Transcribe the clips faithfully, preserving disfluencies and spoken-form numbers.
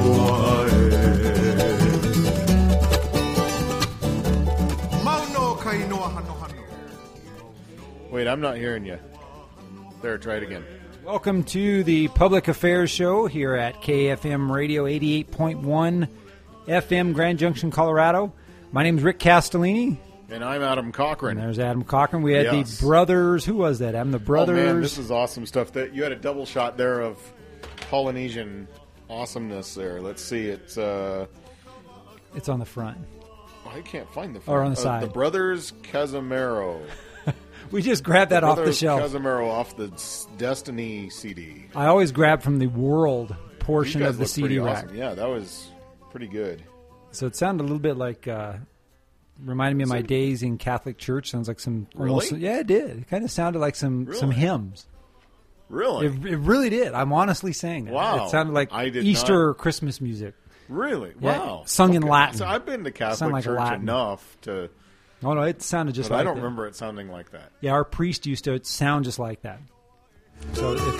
Wait, I'm not hearing you. There, try it again. Welcome to the Public Affairs Show here at K F M Radio eighty-eight point one F M, Grand Junction, Colorado. My name is Rick Castellini. And I'm Adam Cochran. And there's Adam Cochran. We had yes. the brothers. Who was that, Adam? The brothers. Oh, man, this is awesome stuff. That you had a double shot there of Polynesian awesomeness there. Let's see. It's uh, it's on the front. Oh, I can't find the front. Or on the uh, side. The Brothers Casimiro. We just grabbed that the off the Brothers shelf. Casimiro off the Destiny C D. I always grab from the world portion of the C D rack. Awesome. Yeah, that was pretty good. So it sounded a little bit like, uh, reminded me of my days in Catholic church. Sounds like some, really? almost, yeah, it did. It kind of sounded like some, really? some hymns. Really? It, it really did. I'm honestly saying that. Wow. It sounded like I did Easter not... or Christmas music. Really? Yeah, Wow. sung okay. in Latin. So I've been to Catholic like church Latin. enough to... Oh, no, it sounded just but like I don't that. remember it sounding like that. Yeah, our priest used to sound just like that. So it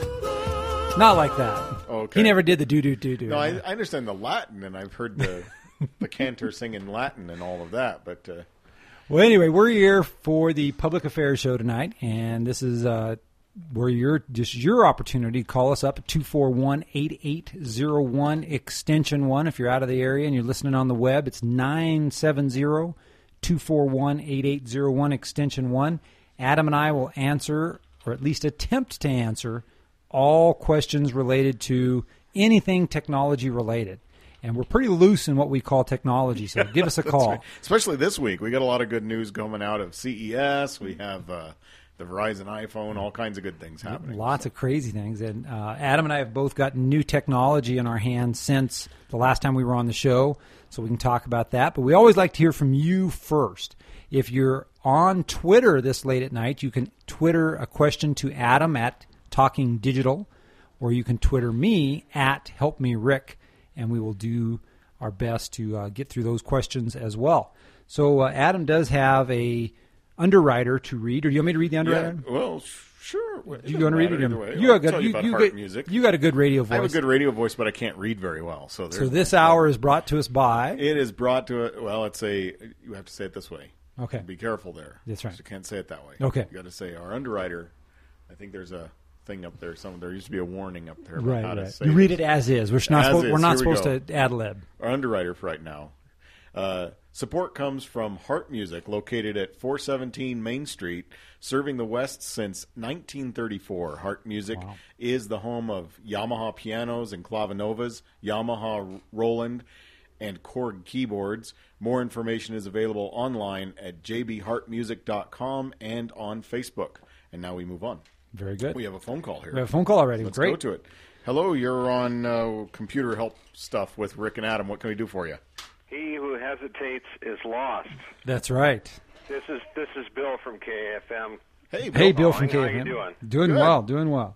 can, not like that. Okay. He never did the do-do-do-do. No, I, I understand the Latin, and I've heard the the cantor sing in Latin and all of that, but... Uh, well, anyway, we're here for the Public Affairs Show tonight, and this is uh, where you're, just your opportunity. Call us up at two four one, eight eight zero one, extension one. If you're out of the area and you're listening on the web, it's nine seven zero, two four one, eight eight zero one, extension one. Adam and I will answer, or at least attempt to answer, all questions related to anything technology related. And we're pretty loose in what we call technology, so give us a call. Right. Especially this week. We got a lot of good news coming out of C E S. We have uh, the Verizon iPhone, all kinds of good things happening. Lots so. of crazy things. And uh, Adam and I have both gotten new technology in our hands since the last time we were on the show, so we can talk about that. But we always like to hear from you first. If you're on Twitter this late at night, you can Twitter a question to Adam at Talking Digital, or you can Twitter me at Help Me Rick, and we will do our best to uh, get through those questions as well. So uh, Adam does have a underwriter to read, or do you want me to read the underwriter? Yeah, well, sure. Do you want to read it? Way. You, I'll got, tell you, you about you, heart got, music. you got a good radio voice. I have a good radio voice, but I can't read very well. So, so this hour is brought to us by? It is brought to it. Well, it's a. You have to say it this way. Okay. Be careful there. That's right. You can't say it that way. Okay. You got to say our underwriter. I think there's a thing up there. Some there used to be a warning up there about right, how to right. say You this. read it as is. We're not As supposed, is. we're not Here we supposed go. to ad lib. Our underwriter for right now. Uh, support comes from Heart Music, located at four seventeen Main Street, serving the West since nineteen thirty-four. Heart Music Wow. is the home of Yamaha pianos and clavinovas, Yamaha Roland, and Korg keyboards. More information is available online at j b heart music dot com and on Facebook. And now we move on. Very good. We have a phone call here. We have a phone call already. Let's Great. go to it. Hello, you're on uh, computer help stuff with Rick and Adam. What can we do for you? He who hesitates is lost. That's right. This is this is Bill from K F M. Hey, Bill. Hey, Bill from How K F M. you doing? Doing Good. well. Doing well.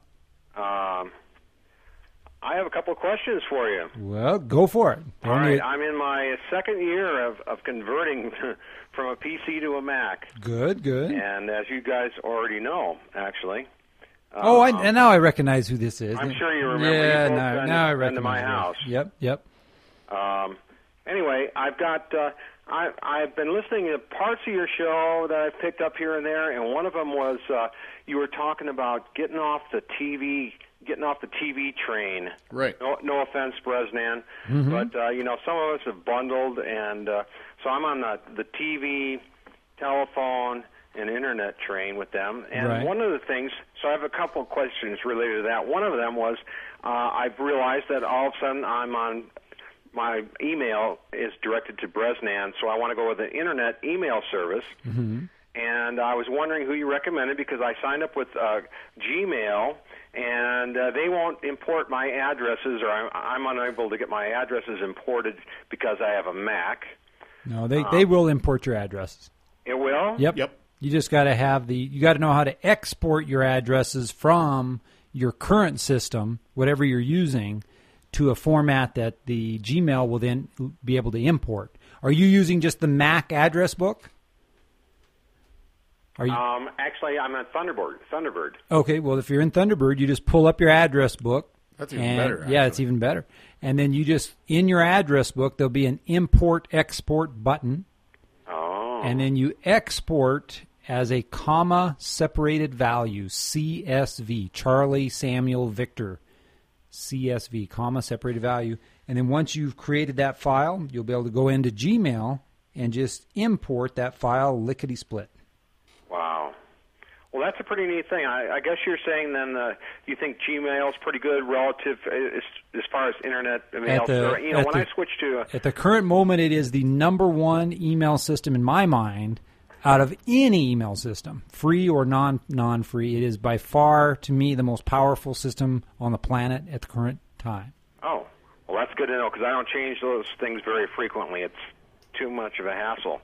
Um, I have a couple of questions for you. Well, go for it. All Don't right, you- I'm in my second year of, of converting from a P C to a Mac, Good, good. and as you guys already know, actually. Oh, I, um, and now I recognize who this is. I'm sure you remember. Yeah, You both now, been- now I been to recognize my you. house. Yep, yep. Um, anyway, I've got uh, I, I've been listening to parts of your show that I've picked up here and there, and one of them was uh, you were talking about getting off the T V, getting off the T V train. Right. No, no offense, Bresnan, Mm-hmm. but uh, you know some of us have bundled, and uh, so I'm on the the T V, telephone, and internet train with them. And Right. one of the things, so I have a couple of questions related to that. One of them was uh, I've realized that all of a sudden I'm on, my email is directed to Bresnan, so I want to go with an internet email service. Mm-hmm. And I was wondering who you recommended because I signed up with uh, Gmail, and uh, they won't import my addresses, or I'm, I'm unable to get my addresses imported because I have a Mac. No, they, they will import your addresses. It will? Yep. Yep. You just got to have the, you got to know how to export your addresses from your current system, whatever you're using, to a format that the Gmail will then be able to import. Are you using just the Mac address book? Are you? Um, actually, I'm on Thunderbird. Thunderbird. Okay, well, if you're in Thunderbird, you just pull up your address book, That's even and, better. Yeah, actually. it's even better. And then you just, in your address book, there'll be an import-export button. Oh. And then you export as a comma-separated value, C S V, Charlie Samuel Victor, C S V, comma-separated value. And then once you've created that file, you'll be able to go into Gmail and just import that file lickety-split. Wow. Well, that's a pretty neat thing. I, I guess you're saying then uh, you think Gmail is pretty good relative as, as far as internet mail. the- You know, at when the- I switched to uh, At the current moment, it is the number one email system in my mind out of any email system, free or non non-free. It is by far, to me, the most powerful system on the planet at the current time. oh, well, that's good to know because I don't change those things very frequently. It's too much of a hassle.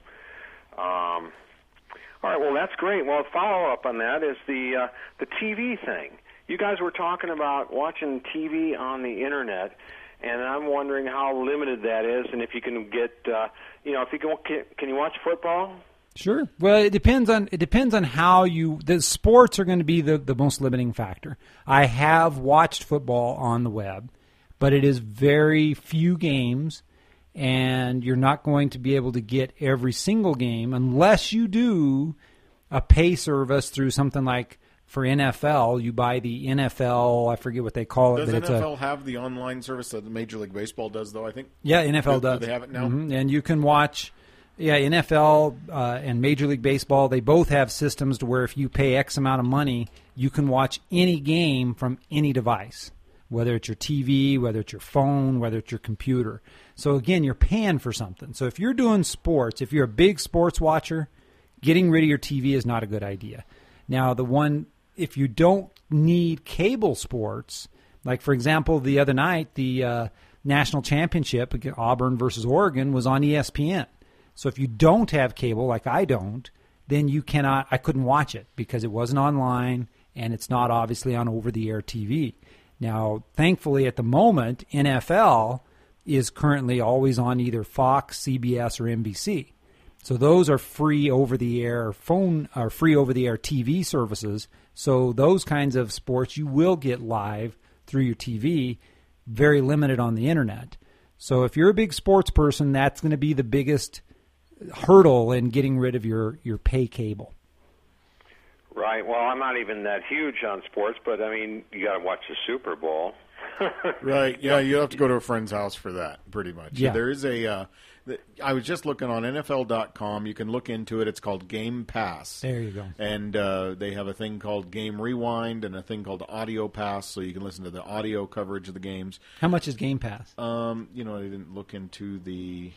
Um, all right, well, that's great. Well, follow up on that is the uh, the T V thing. You guys were talking about watching T V on the internet, and I'm wondering how limited that is, and if you can get, uh, you know, if you can, can you watch football? Sure. Well, it depends on it depends on how you. The sports are going to be the, the most limiting factor. I have watched football on the web, but it is very few games, and you're not going to be able to get every single game unless you do a pay service through something like for N F L. You buy the N F L. I forget what they call it. Does but N F L it's a, have the online service that Major League Baseball does, though? I think. yeah, N F L Do- do does. they have it now? Mhm. And you can watch. Yeah, N F L uh, and Major League Baseball, they both have systems to where if you pay X amount of money, you can watch any game from any device, whether it's your T V, whether it's your phone, whether it's your computer. So, again, you're paying for something. So if you're doing sports, if you're a big sports watcher, getting rid of your T V is not a good idea. Now, the one, if you don't need cable sports, like, for example, the other night, the uh, national championship, Auburn versus Oregon, was on E S P N. So if you don't have cable, like I don't, then you cannot, I couldn't watch it because it wasn't online and it's not obviously on over-the-air T V. Now, thankfully, at the moment, N F L is currently always on either Fox, C B S, or N B C. So those are free over-the-air phone, or free over-the-air T V services. So those kinds of sports you will get live through your T V, very limited on the internet. So if you're a big sports person, that's going to be the biggest hurdle in getting rid of your, your pay cable. Right. Well, I'm not even that huge on sports, but I mean, you got to watch the Super Bowl. Right. Yeah, you have to go to a friend's house for that, pretty much. Yeah. There is a. Uh, th- I was just looking on N F L dot com. You can look into it. It's called Game Pass. There you go. And uh, they have a thing called Game Rewind and a thing called Audio Pass, so you can listen to the audio coverage of the games. How much is Game Pass? Um, you know, I didn't look into the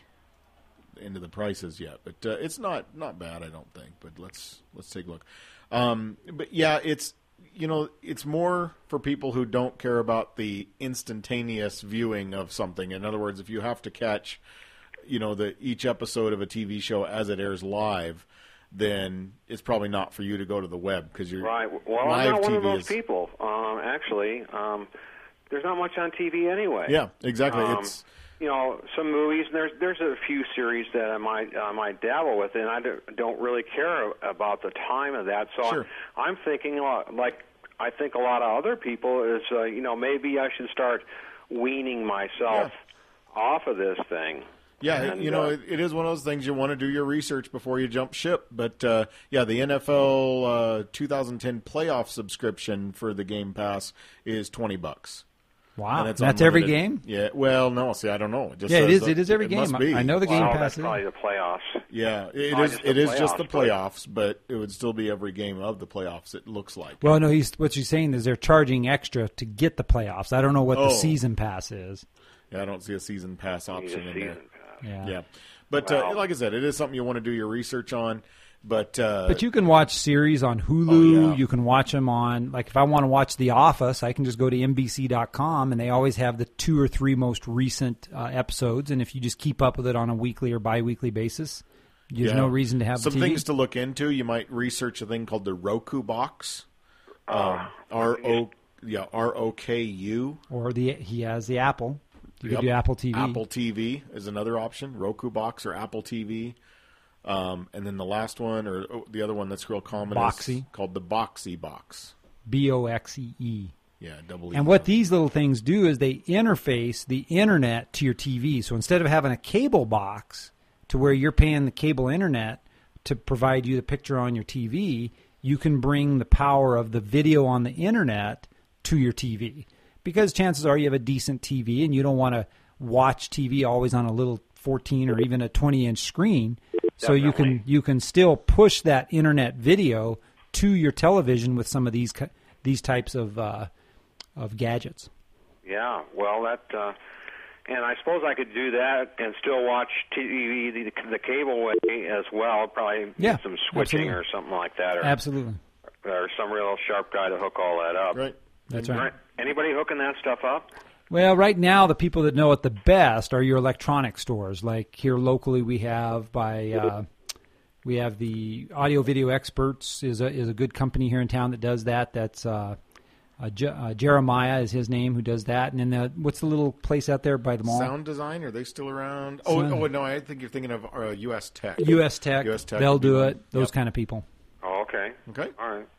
into the prices yet, but uh, it's not not bad, I don't think. But let's let's take a look. Um, but yeah, it's you know it's more for people who don't care about the instantaneous viewing of something. In other words, if you have to catch, you know, the each episode of a T V show as it airs live, then it's probably not for you to go to the web because you're Right. Well, live I'm not one T V of those is, people. Um, actually, um, there's not much on T V anyway. Yeah, exactly. Um, it's you know, some movies. And there's there's a few series that I might I might dabble with, and I don't, don't really care about the time of that. So Sure. I'm thinking a lot, like I think a lot of other people is uh, you know maybe I should start weaning myself off of this thing. Yeah, And, you know, uh, it, it is one of those things you want to do your research before you jump ship. But, uh, yeah, the N F L uh, twenty ten playoff subscription for the Game Pass is twenty bucks. Wow. And it's That's every unlimited. game? Yeah, well, no, see, I don't know. It just Yeah, it says is. that- It is every game. Must be. I know the Game well, Pass that's is. probably the playoffs. Yeah, it Probably is. just It the is just the playoffs, but- playoffs, but it would still be every game of the playoffs. It looks like. Well, no, he's what she's saying is they're charging extra to get the playoffs. I don't know what Oh. the season pass is. Yeah, I don't see a season pass Need a option in season there. pass. Yeah. Yeah, but uh, Well- like I said, it is something you want to do your research on. But uh, But you can watch series on Hulu. Oh, yeah. You can watch them on, like, if I want to watch The Office, I can just go to N B C dot com, and they always have the two or three most recent uh, episodes. And if you just keep up with it on a weekly or biweekly basis, there's Yeah. no reason to have some the T V. things to look into. You might research a thing called the Roku box. Um, Uh, R O yeah R O K U. Or the he has the Apple. You Yep. could do Apple T V. Apple T V is another option. Roku box or Apple T V. Um, and then the last one, or oh, the other one that's real common, Boxee. is called the Boxee box. B O X E E. Yeah, double E. And what these little things do is they interface the internet to your T V. So instead of having a cable box to where you're paying the cable internet to provide you the picture on your T V, you can bring the power of the video on the internet to your T V. Because chances are you have a decent T V and you don't want to watch T V always on a little fourteen or even a twenty-inch screen. So Definitely. you can you can still push that internet video to your television with some of these these types of uh, of gadgets. Yeah, well, that, uh, and I suppose I could do that and still watch T V the, the cable way as well. Probably Yeah, need some switching absolutely. or something like that, or, Absolutely. or some real sharp guy to hook all that up. Right. That's All right. right. Anybody hooking that stuff up? Well, right now, the people that know it the best are your electronic stores. Like here locally, we have by uh, we have the Audio Video Experts is a is a good company here in town that does that. That's uh, uh, Je- uh, Jeremiah is his name who does that. And then the, what's the little place out there by the mall? Sound Design, are they still around? Oh, Sound- oh no, I think you're thinking of uh, U S Tech. U S Tech. U S Tech They'll would be do one. it. Those Yep. kind of people. Oh, okay. Okay. All right.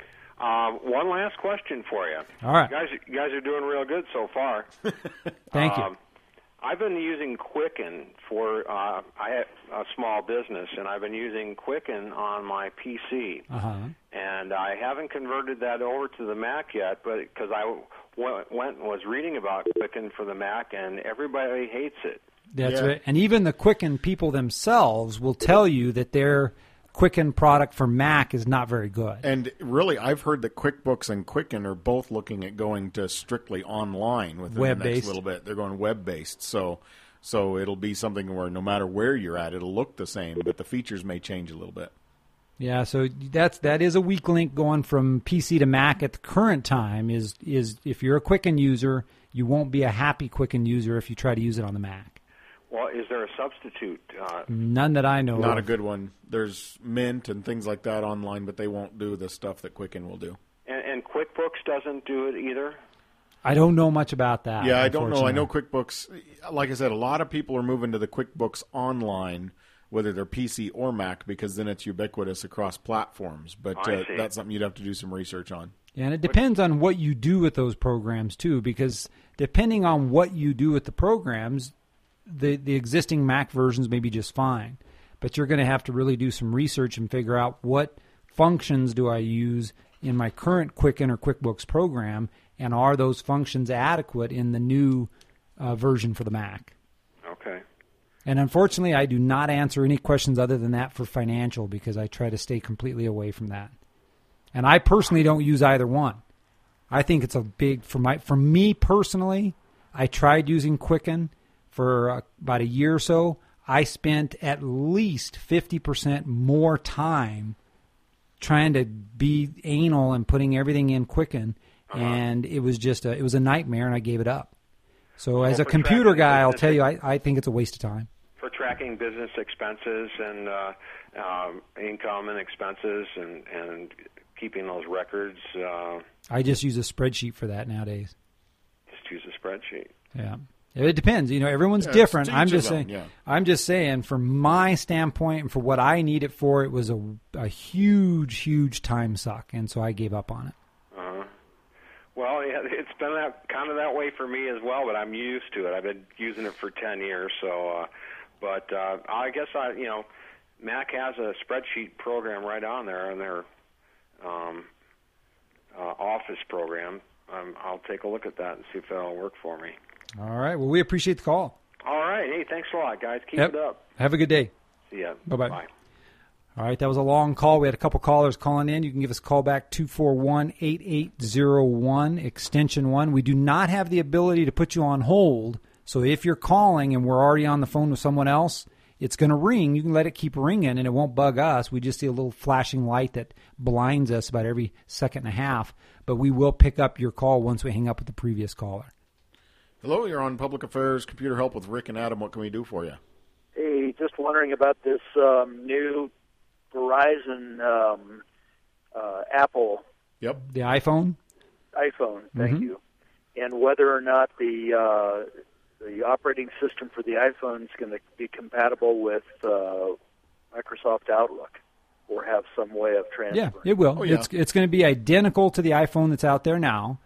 Um, one last question for you. All right. You guys, you guys are doing real good so far. Thank you. Um, I've been using Quicken for, uh, I have a small business, and I've been using Quicken on my P C. Uh-huh. And I haven't converted that over to the Mac yet, but because I w- went and was reading about Quicken for the Mac, and everybody hates it. That's Yeah. right. And even the Quicken people themselves will tell you that their Quicken product for Mac is not very good. And really, I've heard that QuickBooks and Quicken are both looking at going to strictly online within the Web-based. next little bit. They're going web-based, so so it'll be something where no matter where you're at, it'll look the same, but the features may change a little bit. Yeah, so that's that is a weak link going from P C to Mac at the current time. Is is if you're a Quicken user, you won't be a happy Quicken user if you try to use it on the Mac. Well, is there a substitute? Uh, None that I know Not a of. good one. There's Mint and things like that online, but they won't do the stuff that Quicken will do. and, and QuickBooks doesn't do it either? I don't know much about that. Yeah, I don't know. I know unfortunately. QuickBooks, like I said, a lot of people are moving to the QuickBooks Online, whether they're P C or Mac, because then it's ubiquitous across platforms. But I uh, see. that's something you'd have to do some research on. Yeah, and it depends on what you do with those programs too, because depending on what you do with the programs, the the existing Mac versions may be just fine. But you're going to have to really do some research and figure out what functions do I use in my current Quicken or QuickBooks program, and are those functions adequate in the new uh, version for the Mac? Okay. And unfortunately, I do not answer any questions other than that for financial because I try to stay completely away from that. And I personally don't use either one. I think it's a big for my for me personally. I tried using Quicken for uh, about a year or so. I spent at least fifty percent more time trying to be anal and putting everything in Quicken, Uh-huh. and it was just a, it was a nightmare, and I gave it up. So Well, as a for computer tracking guy, I'll business- tell you, I, I think it's a waste of time. For tracking business expenses and uh, um, income and expenses and, and keeping those records, uh, I just use a spreadsheet for that nowadays. just use a spreadsheet. Yeah. It depends. You know, everyone's Yeah, it's different. to each I'm his just own, saying. yeah. I'm just saying, from my standpoint and for what I need it for, it was a, a huge, huge time suck, and so I gave up on it. Uh-huh. Well, yeah, it's been that kind of that way for me as well, but I'm used to it. I've been using it for ten years, so. Uh, but uh, I guess I, you know, Mac has a spreadsheet program right on there in their um, uh, Office program. Um, I'll take a look at that and see if that'll work for me. All right. Well, we appreciate the call. All right. Hey, thanks a lot, guys. Keep Yep. it up. Have a good day. See ya. Bye-bye. Bye. All right, that was a long call. We had a couple callers calling in. You can give us a call back, two four one, eight eight zero one, extension one. We do not have the ability to put you on hold, so if you're calling and we're already on the phone with someone else, it's going to ring. You can let it keep ringing, and it won't bug us. We just see a little flashing light that blinds us about every second and a half, but we will pick up your call once we hang up with the previous caller. Hello, you're on Public Affairs Computer Help with Rick and Adam. What can we do for you? Hey, just wondering about this um, new Verizon um, uh, Apple Yep. The iPhone? iPhone. Thank Mhm. you. And whether or not the uh, the operating system for the iPhone is going to be compatible with uh, Microsoft Outlook, or have some way of transferring. Yeah, it will. Oh, yeah. It's it's going to be identical to the iPhone that's out there now.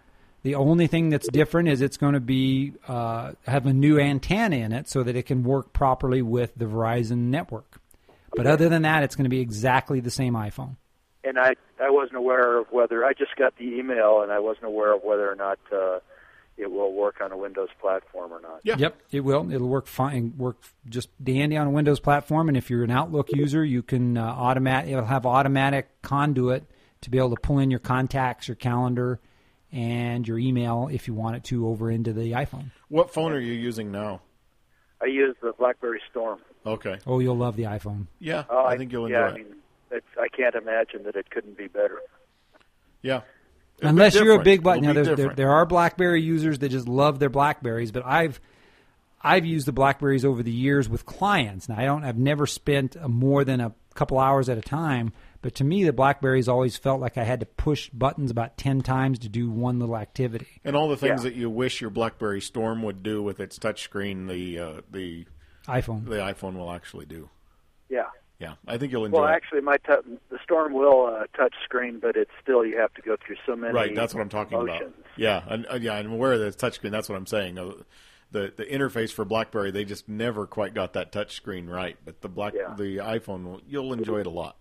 The only thing that's different is it's going to be uh, have a new antenna in it so that it can work properly with the Verizon network. But Okay. other than that, it's going to be exactly the same iPhone. And I, I wasn't aware of whether, I just got the email, and I wasn't aware of whether or not uh, it will work on a Windows platform or not. Yeah. Yep, it will. It'll work fine. Work just dandy on a Windows platform. And if you're an Outlook user, you can uh, automatic. It'll have automatic conduit to be able to pull in your contacts, your calendar, and your email if you want it to over into the iPhone. What phone are you using now? I use the BlackBerry Storm. Okay. Oh, you'll love the iPhone. Yeah, Oh, I think you'll enjoy yeah, it. I mean, it's, I can't imagine that it couldn't be better. Yeah. It'll Unless be you're a different. big button. It'll Now, be there, there, different. there are BlackBerry users that just love their BlackBerries, but I've I've used the BlackBerries over the years with clients. Now, I don't. I've never spent uh, more than a couple hours at a time. But to me, the BlackBerries always felt like I had to push buttons about ten times to do one little activity. And all the things Yeah. that you wish your BlackBerry Storm would do with its touchscreen, the uh, the iPhone. the iPhone will actually do. Yeah. Yeah, I think you'll enjoy Well, it. actually, my t- the Storm will uh, touch screen, but it's still, you have to go through so many Right, that's what I'm talking motions. about. Yeah, and, uh, yeah, I'm aware that it's touchscreen. That's what I'm saying. Uh, The the interface for BlackBerry, they just never quite got that touchscreen right. But the black Yeah. the iPhone, will, you'll enjoy it a lot.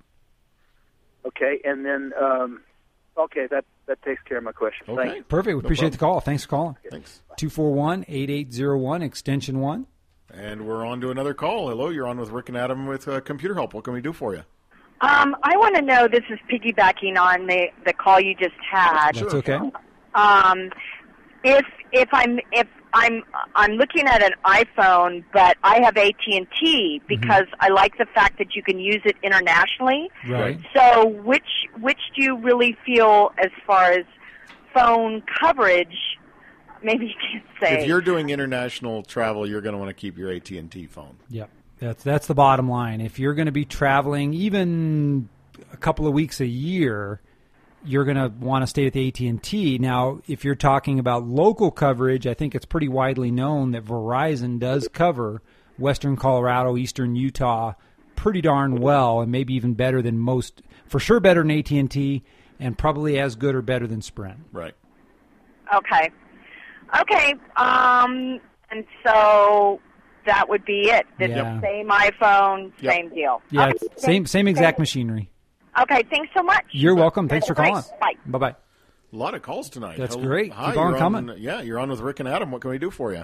Okay, and then, um, okay, that, that takes care of my question. Okay. Thank you. Perfect. We No appreciate the problem. call. Thanks for calling. Thanks. two four one, eight eight zero one, extension one. And we're on to another call. Hello, you're on with Rick and Adam with uh, Computer Help. What can we do for you? Um, I want to know, this is piggybacking on the, the call you just had. That's okay. Um, if if I'm if I'm I'm looking at an iPhone, but I have A T and T because I like the fact that you can use it internationally. Right. So which which do you really feel as far as phone coverage? Maybe you can't say. If you're doing international travel, you're going to want to keep your A T and T phone. Yep. That's that's the bottom line. If you're going to be traveling even a couple of weeks a year, you're going to want to stay with A T and T. Now, if you're talking about local coverage, I think it's pretty widely known that Verizon does cover western Colorado, eastern Utah pretty darn well, and maybe even better than most, for sure better than A T and T, and probably as good or better than Sprint. Right. Okay. Okay. Um, and so that would be it. It's Yeah. the same iPhone, Yep. same deal. Yeah, Okay, it's same thanks. same exact machinery. Okay, thanks so much. You're welcome. Thanks for Great. calling us. Bye. Bye-bye. A lot of calls tonight. That's Hello. great. Hi, Keep on you're coming. yeah, you're on with Rick and Adam. What can we do for you?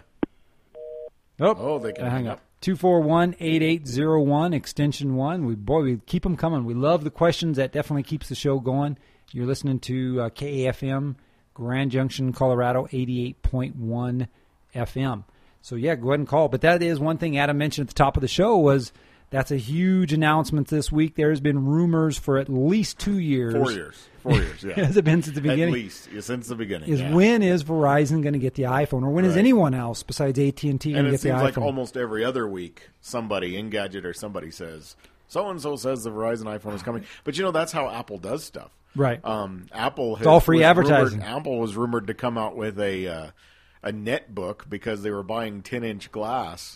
Oh, Oh, they can uh, hang hang up. up. two four one, eight eight zero one, extension one. We boy, we keep them coming. We love the questions. That definitely keeps the show going. You're listening to uh, K A F M, Grand Junction, Colorado, eighty-eight point one F M. So, yeah, go ahead and call. But that is one thing Adam mentioned at the top of the show was that's a huge announcement this week. There's been rumors for at least two years. Four years. Four years, yeah. Has it been since the beginning? At least, yeah, since the beginning. Is yeah. when is Verizon going to get the iPhone, or when is Right. anyone else besides A T and T going And to it get the seems iPhone? like almost every other week, somebody, Engadget or somebody says, so-and-so says the Verizon iPhone is coming. But, you know, that's how Apple does stuff. Right. Um, Apple has, all free was advertising. Rumored, Apple was rumored to come out with a uh, a netbook because they were buying ten-inch glass,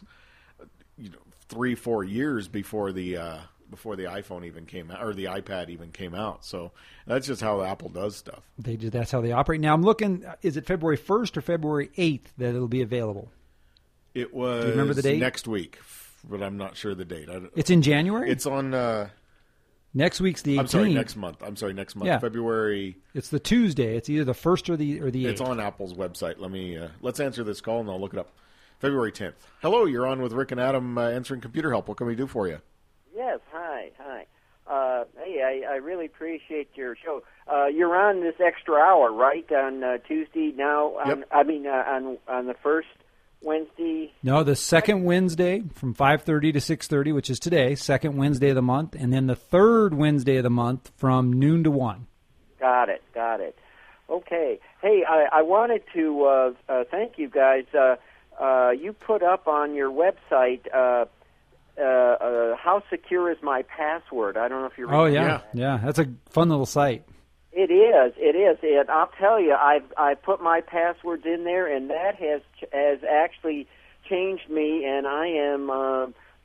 you know, three, four years before the uh, before the iPhone even came out, or the iPad even came out. So that's just how Apple does stuff. They do. That's how they operate. Now I'm looking. Is it February first or February eighth that it'll be available? It was you remember the date? next week, but I'm not sure the date. I don't, It's in January. it's on. Uh, next week's the eighteenth. I'm sorry, next month. I'm sorry, next month, Yeah. February. It's the Tuesday. It's either the first or the or the It's eighth. on Apple's website. Let me uh, let's answer this call and I'll look it up. February tenth. Hello, you're on with Rick and Adam uh, answering Computer Help. What can we do for you? Yes, hi, hi. Uh, hey, I, I really appreciate your show. Uh, you're on this extra hour, right, on uh, Tuesday now? On, Yep. I mean, uh, on on the first Wednesday. No, the second Wednesday from five thirty to six thirty, which is today, second Wednesday of the month, and then the third Wednesday of the month from noon to one. Got it, got it. Okay. Hey, I, I wanted to uh, uh, thank you guys. Uh, uh, you put up on your website, uh, uh, uh, how secure is my password? I don't know if you Oh remember. yeah, yeah, that's a fun little site. It is. It is. And I'll tell you, I've I put my passwords in there, and that has has actually changed me. And I am uh,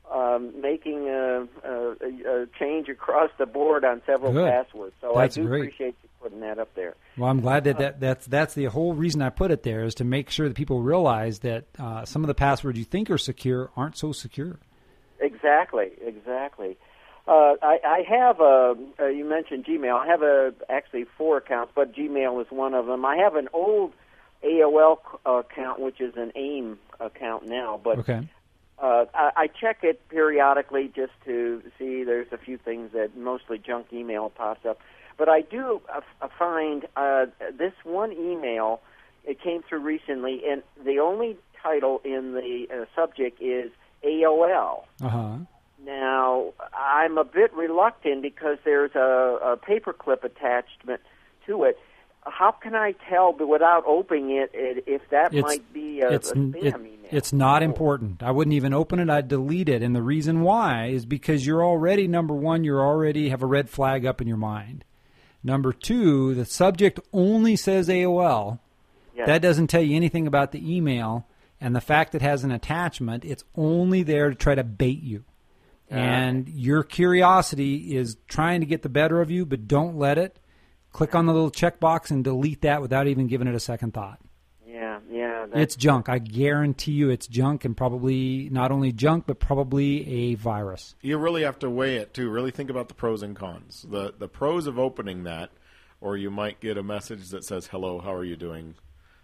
um, making a, a, a change across the board on several Good. passwords. So That's I do great. appreciate you putting that up there. Well, I'm glad that, that that's that's the whole reason I put it there, is to make sure that people realize that uh, some of the passwords you think are secure aren't so secure. Exactly, exactly. Uh, I, I have a, uh, you mentioned Gmail. I have a, actually four accounts, but Gmail is one of them. I have an old A O L account, which is an AIM account now, but Okay. uh, I, I check it periodically just to see. There's a few things that mostly junk email pops up. But I do uh, find uh, this one email, it came through recently, and the only title in the uh, subject is A O L. Uh-huh. Now, I'm a bit reluctant because there's a, a paperclip attachment to it. How can I tell, but without opening it, it if that It's- might be a, a It's spam it- email? it's not Oh. important. I wouldn't even open it. I'd delete it. And the reason why is because you're already, number one, you're already have a red flag up in your mind. Number two, the subject only says A O L. Yes. That doesn't tell you anything about the email. And the fact it has an attachment, it's only there to try to bait you. And your curiosity is trying to get the better of you, but don't let it. Click on the little checkbox and delete that without even giving it a second thought. Yeah, yeah. That's, It's junk. I guarantee you it's junk, and probably not only junk, but probably a virus. You really have to weigh it, too. Really think about the pros and cons. The the pros of opening that, or you might get a message that says, hello, how are you doing?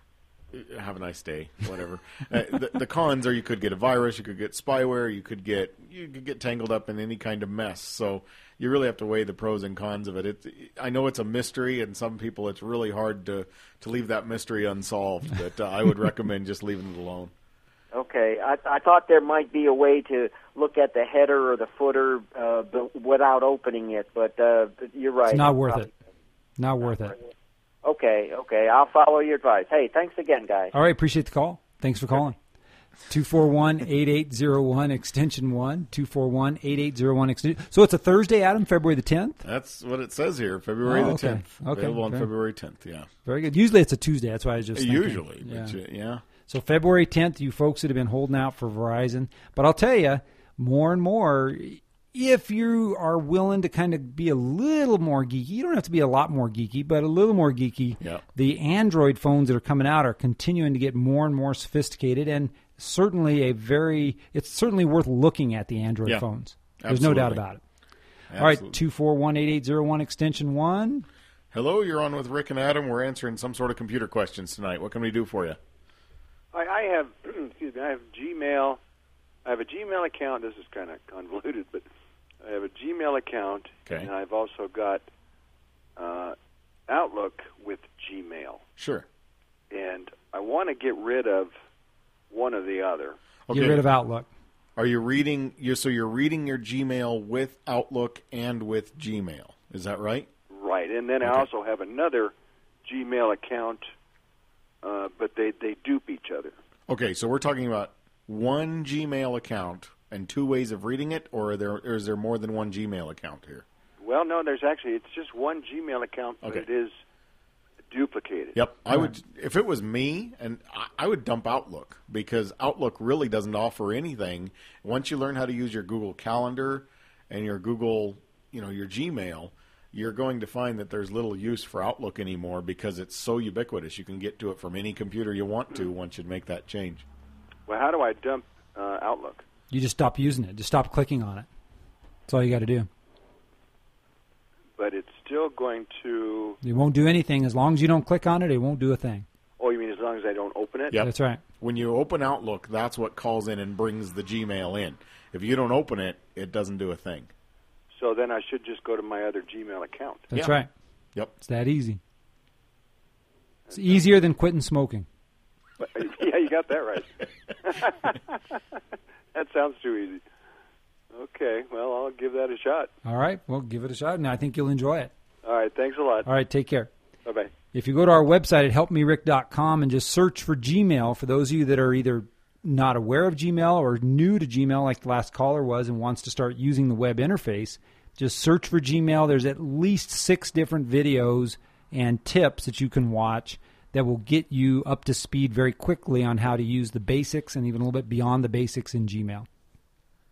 Have a nice day, whatever. uh, the, the cons are you could get a virus, you could get spyware, you could get you could get tangled up in any kind of mess. So you really have to weigh the pros and cons of it. It I know it's a mystery, and some people it's really hard to, to leave that mystery unsolved. But uh, I would recommend just leaving it alone. Okay, I, I thought there might be a way to look at the header or the footer uh, b- without opening it, but uh, you're right. It's not worth Probably- it. Not worth it. Okay, okay, I'll follow your advice. Hey, thanks again, guys. All right, appreciate the call. Thanks for calling. two four one, eight eight zero one, extension one. two four one, eight eight zero one, extension. So it's a Thursday, Adam, February the tenth? That's what it says here, February Oh, the okay. tenth. Okay, Available on okay. February tenth, yeah. Very good. Usually it's a Tuesday. That's why I was just thinking. Usually, Yeah. but, uh, yeah. So February tenth, you folks that have been holding out for Verizon. But I'll tell you, more and more, if you are willing to kind of be a little more geeky, you don't have to be a lot more geeky, but a little more geeky, Yeah. the Android phones that are coming out are continuing to get more and more sophisticated, and certainly a very, it's certainly worth looking at the Android Yeah, phones. There's no doubt absolutely. about it. All right, Absolutely. two four one, eight eight zero one, extension one. Hello, you're on with Rick and Adam. We're answering some sort of computer questions tonight. What can we do for you? I, I have, excuse me, I have Gmail. I have a Gmail account. This is kind of convoluted, but I have a Gmail account, Okay. and I've also got uh, Outlook with Gmail. Sure. And I want to get rid of one or the other. Okay. Get rid of Outlook. Are you reading? You so you're reading your Gmail with Outlook and with Gmail. Is that right? Right, and then I Okay. also have another Gmail account, uh, but they, they dupe each other. Okay, so we're talking about one Gmail account and two ways of reading it, or, are there, or is there more than one Gmail account here? Well, no, there's actually, it's just one Gmail account, but Okay. it is duplicated. Yep, I would. If it was me, and I, I would dump Outlook because Outlook really doesn't offer anything. Once you learn how to use your Google Calendar and your Google, you know, your Gmail, you're going to find that there's little use for Outlook anymore because it's so ubiquitous. You can get to it from any computer you want to once you make that change. Well, how do I dump uh, Outlook? You just stop using it. Just stop clicking on it. That's all you got to do. But it's still going to... It won't do anything. As long as you don't click on it, it won't do a thing. Oh, you mean as long as I don't open it? Yep. That's right. When you open Outlook, that's what calls in and brings the Gmail in. If you don't open it, it doesn't do a thing. So then I should just go to my other Gmail account. That's Yeah. right. Yep. It's that easy. It's easier than quitting smoking. But, yeah, you got that right. That sounds too easy. Okay, well, I'll give that a shot. All right. Well, give it a shot, and I think you'll enjoy it. All right, thanks a lot. All right. Take care. Bye-bye. If you go to our website at help me rick dot com and just search for Gmail, for those of you that are either not aware of Gmail or new to Gmail like the last caller was and wants to start using the web interface, just search for Gmail. There's at least six different videos and tips that you can watch that will get you up to speed very quickly on how to use the basics and even a little bit beyond the basics in Gmail.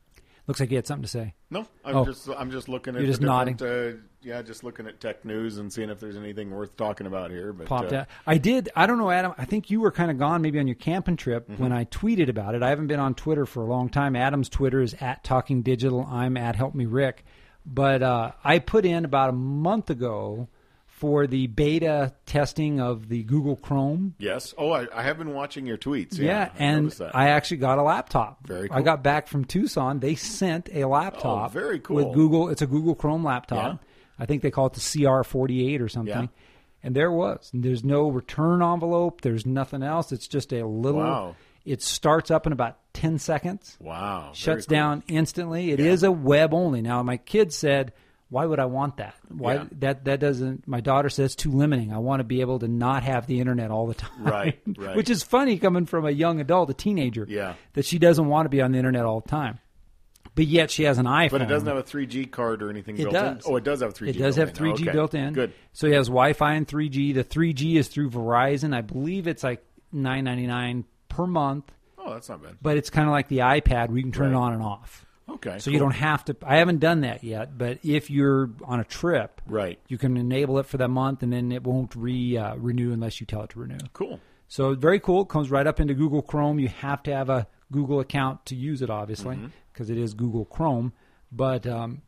Looks like you had something to say. No, I'm Oh. just I'm just looking at You're just the different, nodding. Uh, yeah, just looking at tech news and seeing if there's anything worth talking about here. But Popped uh, out. I did. I don't know, Adam. I think you were kind of gone maybe on your camping trip Mm-hmm. when I tweeted about it. I haven't been on Twitter for a long time. Adam's Twitter is at Talking Digital. I'm at Help Me Rick. But uh, I put in about a month ago for the beta testing of the Google Chrome. Yes. Oh, I, I have been watching your tweets. Yeah, Yeah, I and noticed that. I actually got a laptop. Very I cool. got back from Tucson. They sent a laptop. Oh, very cool. With Google. It's a Google Chrome laptop. Yeah. I think they call it the C R forty-eight or something. Yeah. And there it was. And there's no return envelope. There's nothing else. It's just a little. Wow. It starts up in about ten seconds. Wow. very Shuts cool. down instantly. It is a web only. Now, my kid said, why would I want that? Why Yeah. that that doesn't? My daughter says it's too limiting. I want to be able to not have the internet all the time. Right, right. Which is funny coming from a young adult, a teenager. Yeah. That she doesn't want to be on the internet all the time. But yet she has an iPhone. But it doesn't have a three G card or anything It built does. in? Oh, it does have three G It does built have in. three G Okay. built in. Good. So it has Wi-Fi and three G. The three G is through Verizon. I believe it's like nine ninety-nine per month. Oh, that's not bad. But it's kind of like the iPad where you can turn it Right. on and off. Okay. So you don't have to. I haven't done that yet. But if you're on a trip, Right. you can enable it for that month, and then it won't re uh, renew unless you tell it to renew. Cool. So very cool. It comes right up into Google Chrome. You have to have a Google account to use it, obviously, because it is Google Chrome. But um,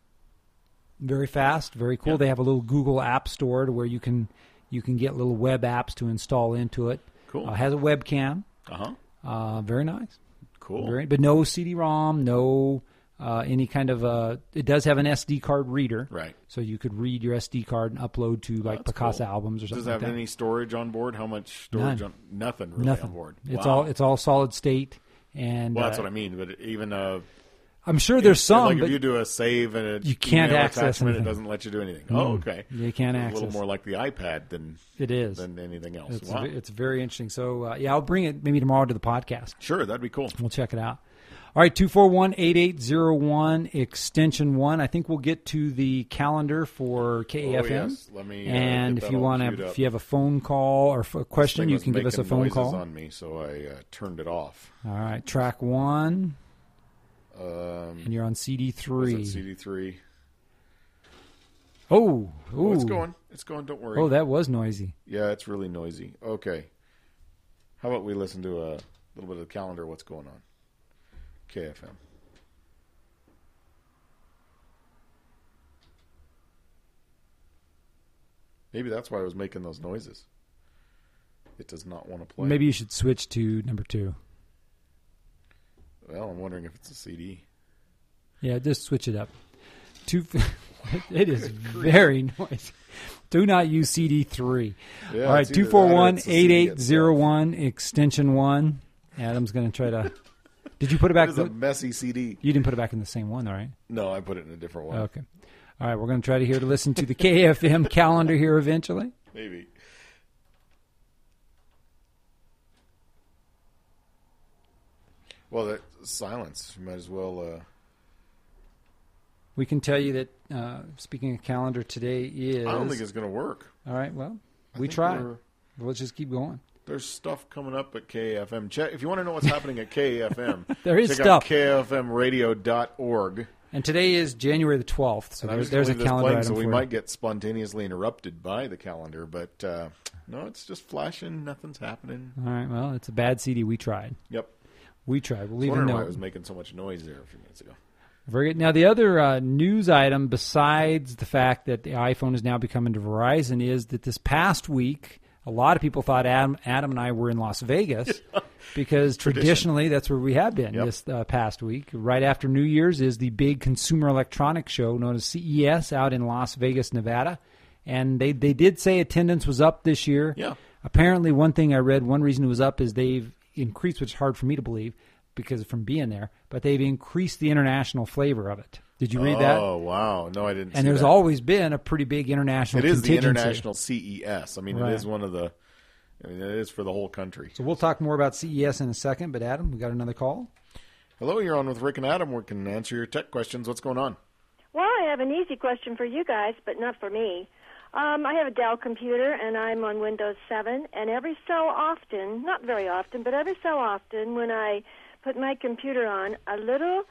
very fast, very cool. Yeah. They have a little Google App Store to where you can you can get little web apps to install into it. Cool. Uh, has a webcam. Uh-huh. Uh, very nice. Cool. Very, but no C D ROM, no uh, any kind of. Uh, it does have an S D card reader, Right. so you could read your S D card and upload to like That's Picasa cool. albums or something Does it have like that. any storage on board? How much storage None. on nothing really Nothing. on board? It's Wow. all it's all solid state, and Well, that's uh, what I mean. But even uh, I'm sure there's if- some, like but if you do a save and a you can't email access attachment, anything. it doesn't let you do anything. Oh, okay. you can't It's access. a little more like the iPad than It is. than anything else. It's, Wow. it's very interesting. So uh, yeah, I'll bring it maybe tomorrow to the podcast. Sure, that'd be cool. We'll check it out. All right, two four one, eight eight zero one, extension one. I think we'll get to the calendar for K A F M. Oh, yes. Let me, uh, and get if that you all want queued to, up. if you have a phone call or f- a question, Thing you was can give us a making phone noises call. on me, so I uh, turned it off. All right, track one, Um, and you're on C D was three. it C D three? Oh, ooh. Oh, it's going. It's going. Don't worry. Oh, that was noisy. Yeah, it's really noisy. Okay. How about we listen to a little bit of the calendar? What's going on? K F M. Maybe that's why I was making those noises. It does not want to play. Maybe you should switch to number two. Well, I'm wondering if it's a C D. Yeah, just switch it up. Two. It is very noisy. Do not use C D three. Yeah, All right, it's either two four one, that or it's the eight C D eight zero one, extension one. Adam's going to try to. Did you put it back? It is a messy C D. You didn't put it back in the same one, though, right? No, I put it in a different one. Okay. All right, we're going to try to hear to listen to the K F M calendar here eventually. Maybe. Well, that silence. You might as well. Uh, We can tell you that, uh, speaking of calendar, today is. I don't think it's going to work. All right, well, I we think tried. we're- Well, let's just keep going. There's stuff coming up at K A F M. Check if you want to know what's happening at K A F M. There is check stuff. out K A F M radio dot org. And today is January the twelfth, so And I'm there's, just there's a gonna leave this calendar blank, item so we for might you. get spontaneously interrupted by the calendar. But uh, no, it's just flashing. Nothing's happening. All right, well, it's a bad C D. We tried. Yep. We tried. We'll I was leave a wondering why note. it was making so much noise there a few minutes ago. Very good. Now, the other uh, news item, besides the fact that the iPhone is now becoming to Verizon, is that this past week, a lot of people thought Adam, Adam and I were in Las Vegas because traditionally that's where we have been Yep. this uh, past week. Right after New Year's is the big consumer electronics show known as C E S out in Las Vegas, Nevada. And they, they did say attendance was up this year. Yeah. Apparently, one thing I read, one reason it was up is they've increased, which is hard for me to believe because from being there, but they've increased the international flavor of it. Did you read oh, that? Oh, wow. No, I didn't And see there's that. always been a pretty big international It is the contingency. International C E S. I mean, Right. it is one of the, I mean, it is for the whole country. So we'll talk more about C E S in a second, but Adam, we got another call. Hello, you're on with Rick and Adam. We can answer your tech questions. What's going on? Well, I have an easy question for you guys, but not for me. Um, I have a Dell computer, and I'm on Windows seven, and every so often, not very often, but every so often, when I put my computer on, a little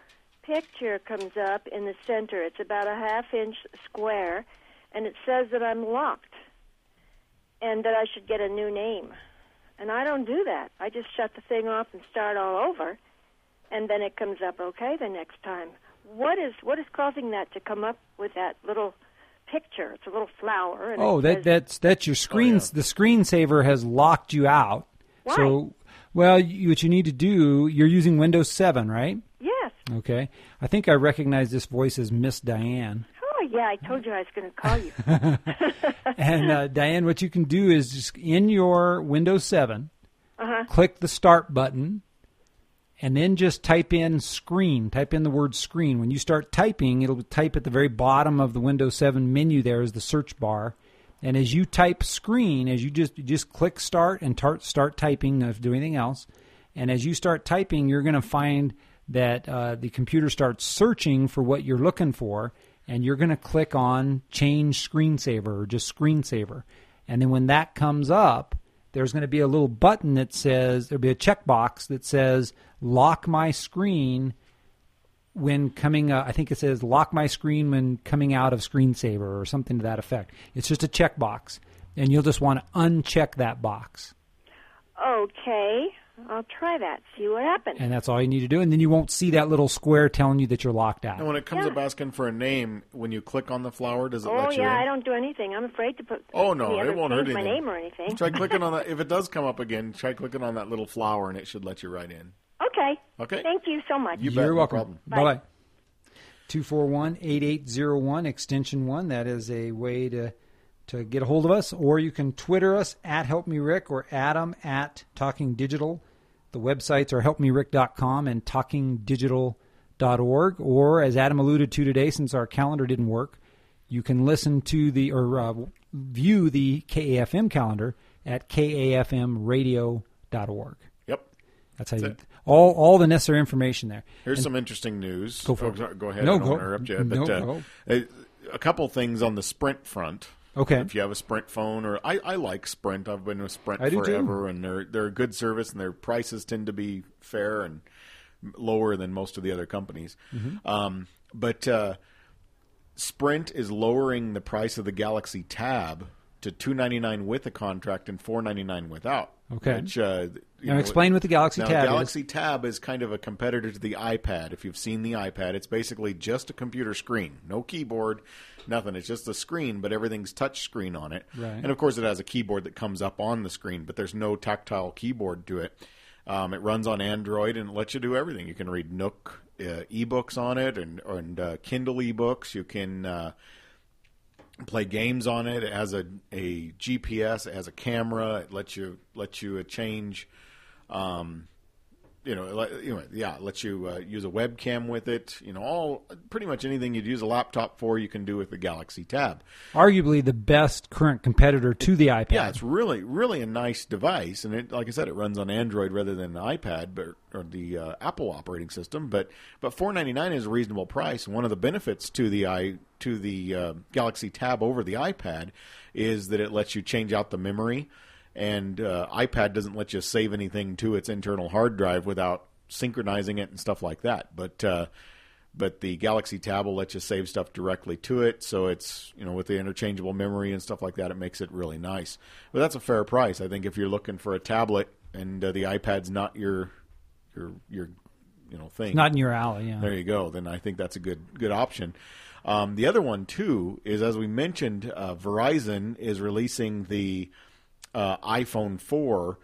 picture comes up in the center. It's about a half-inch square, and it says that I'm locked and that I should get a new name. And I don't do that. I just shut the thing off and start all over, and then it comes up okay the next time. What is what is causing that to come up with that little picture? It's a little flower. And oh, it that says, that's that's your screen. Oh, yeah. The screensaver has locked you out. Why? So, well, you, what you need to do, you're using Windows seven, right? Yes. Okay. I think I recognize this voice as Miss Diane. Oh, yeah, I told you I was going to call you. And, uh, Diane, what you can do is just in your Windows seven, uh-huh. click the Start button, and then just type in screen. Type in the word screen. When you start typing, it'll type at the very bottom of the Windows seven menu there is the search bar. And as you type screen, as you just you just click Start and tar- start typing, if do anything else. And as you start typing, you're going to find that uh, the computer starts searching for what you're looking for, and you're going to click on Change Screensaver or just Screensaver. And then when that comes up, there's going to be a little button that says, there'll be a checkbox that says, Lock My Screen when coming, uh, I think it says, Lock My Screen when coming out of Screensaver or something to that effect. It's just a checkbox, and you'll just want to uncheck that box. Okay. I'll try that, see what happens. And that's all you need to do, and then you won't see that little square telling you that you're locked out. And when it comes Yeah. up asking for a name, when you click on the flower, does it Oh, let you yeah, in? I don't do anything. I'm afraid to put... Oh, no, yeah, it won't change hurt my anything. name or anything. Try clicking on that. If it does come up again, try clicking on that little flower, and it should let you right in. Okay. Okay. Thank you so much. You bet, You're no welcome. problem. Bye bye. two four one, eight eight zero one, extension one. That is a way to to get a hold of us. Or you can Twitter us at Help Me Rick or Adam at Talking Digital. The websites are help me rick dot com and talking digital dot org. Or, as Adam alluded to today, since our calendar didn't work, you can listen to the or uh, view the K A F M calendar at K A F M radio dot org. Yep. That's how That's you it. all all the necessary information there. Here's And- some interesting news. Go for oh, it. sorry, Go ahead. No, I don't go. want to interrupt you. No, But, uh, go. a, a couple things on the Sprint front. Okay. If you have a Sprint phone, or I, I like Sprint. I've been with Sprint I do too. forever, and they're they're a good service, and their prices tend to be fair and lower than most of the other companies. Mm-hmm. Um, but uh, Sprint is lowering the price of the Galaxy Tab to two ninety-nine with a contract and four ninety-nine without. Okay. Which, uh, you Now know, explain what the Galaxy now, Tab is. Galaxy Tab is kind of a competitor to the iPad. If you've seen the iPad, it's basically just a computer screen, no keyboard, nothing. It's just a screen, but everything's touch screen on it. Right. And of course, it has a keyboard that comes up on the screen, but there's no tactile keyboard to it. Um, it runs on Android and it lets you do everything. You can read Nook uh, ebooks on it and and uh, Kindle ebooks. You can uh, play games on it. It has a, a G P S. It has a camera. It lets you lets you uh, change. Um, you know, like, you know, yeah, it lets you uh, use a webcam with it. You know, all pretty much anything you'd use a laptop for, you can do with the Galaxy Tab. Arguably the best current competitor to the iPad. Yeah, it's really, really a nice device, and it, like I said, it runs on Android rather than the iPad, but or the uh, Apple operating system. But but four ninety-nine is a reasonable price. And one of the benefits to the i to the uh, Galaxy Tab over the iPad is that it lets you change out the memory, and uh, iPad doesn't let you save anything to its internal hard drive without synchronizing it and stuff like that. But uh, But the Galaxy Tab will let you save stuff directly to it, so it's, you know, with the interchangeable memory and stuff like that, it makes it really nice. But that's a fair price, I think, if you're looking for a tablet and uh, the iPad's not your your your you know thing. Not in your alley, yeah. There you go. Then I think that's a good good option. Um, the other one too is, as we mentioned, uh, Verizon is releasing the uh, iPhone four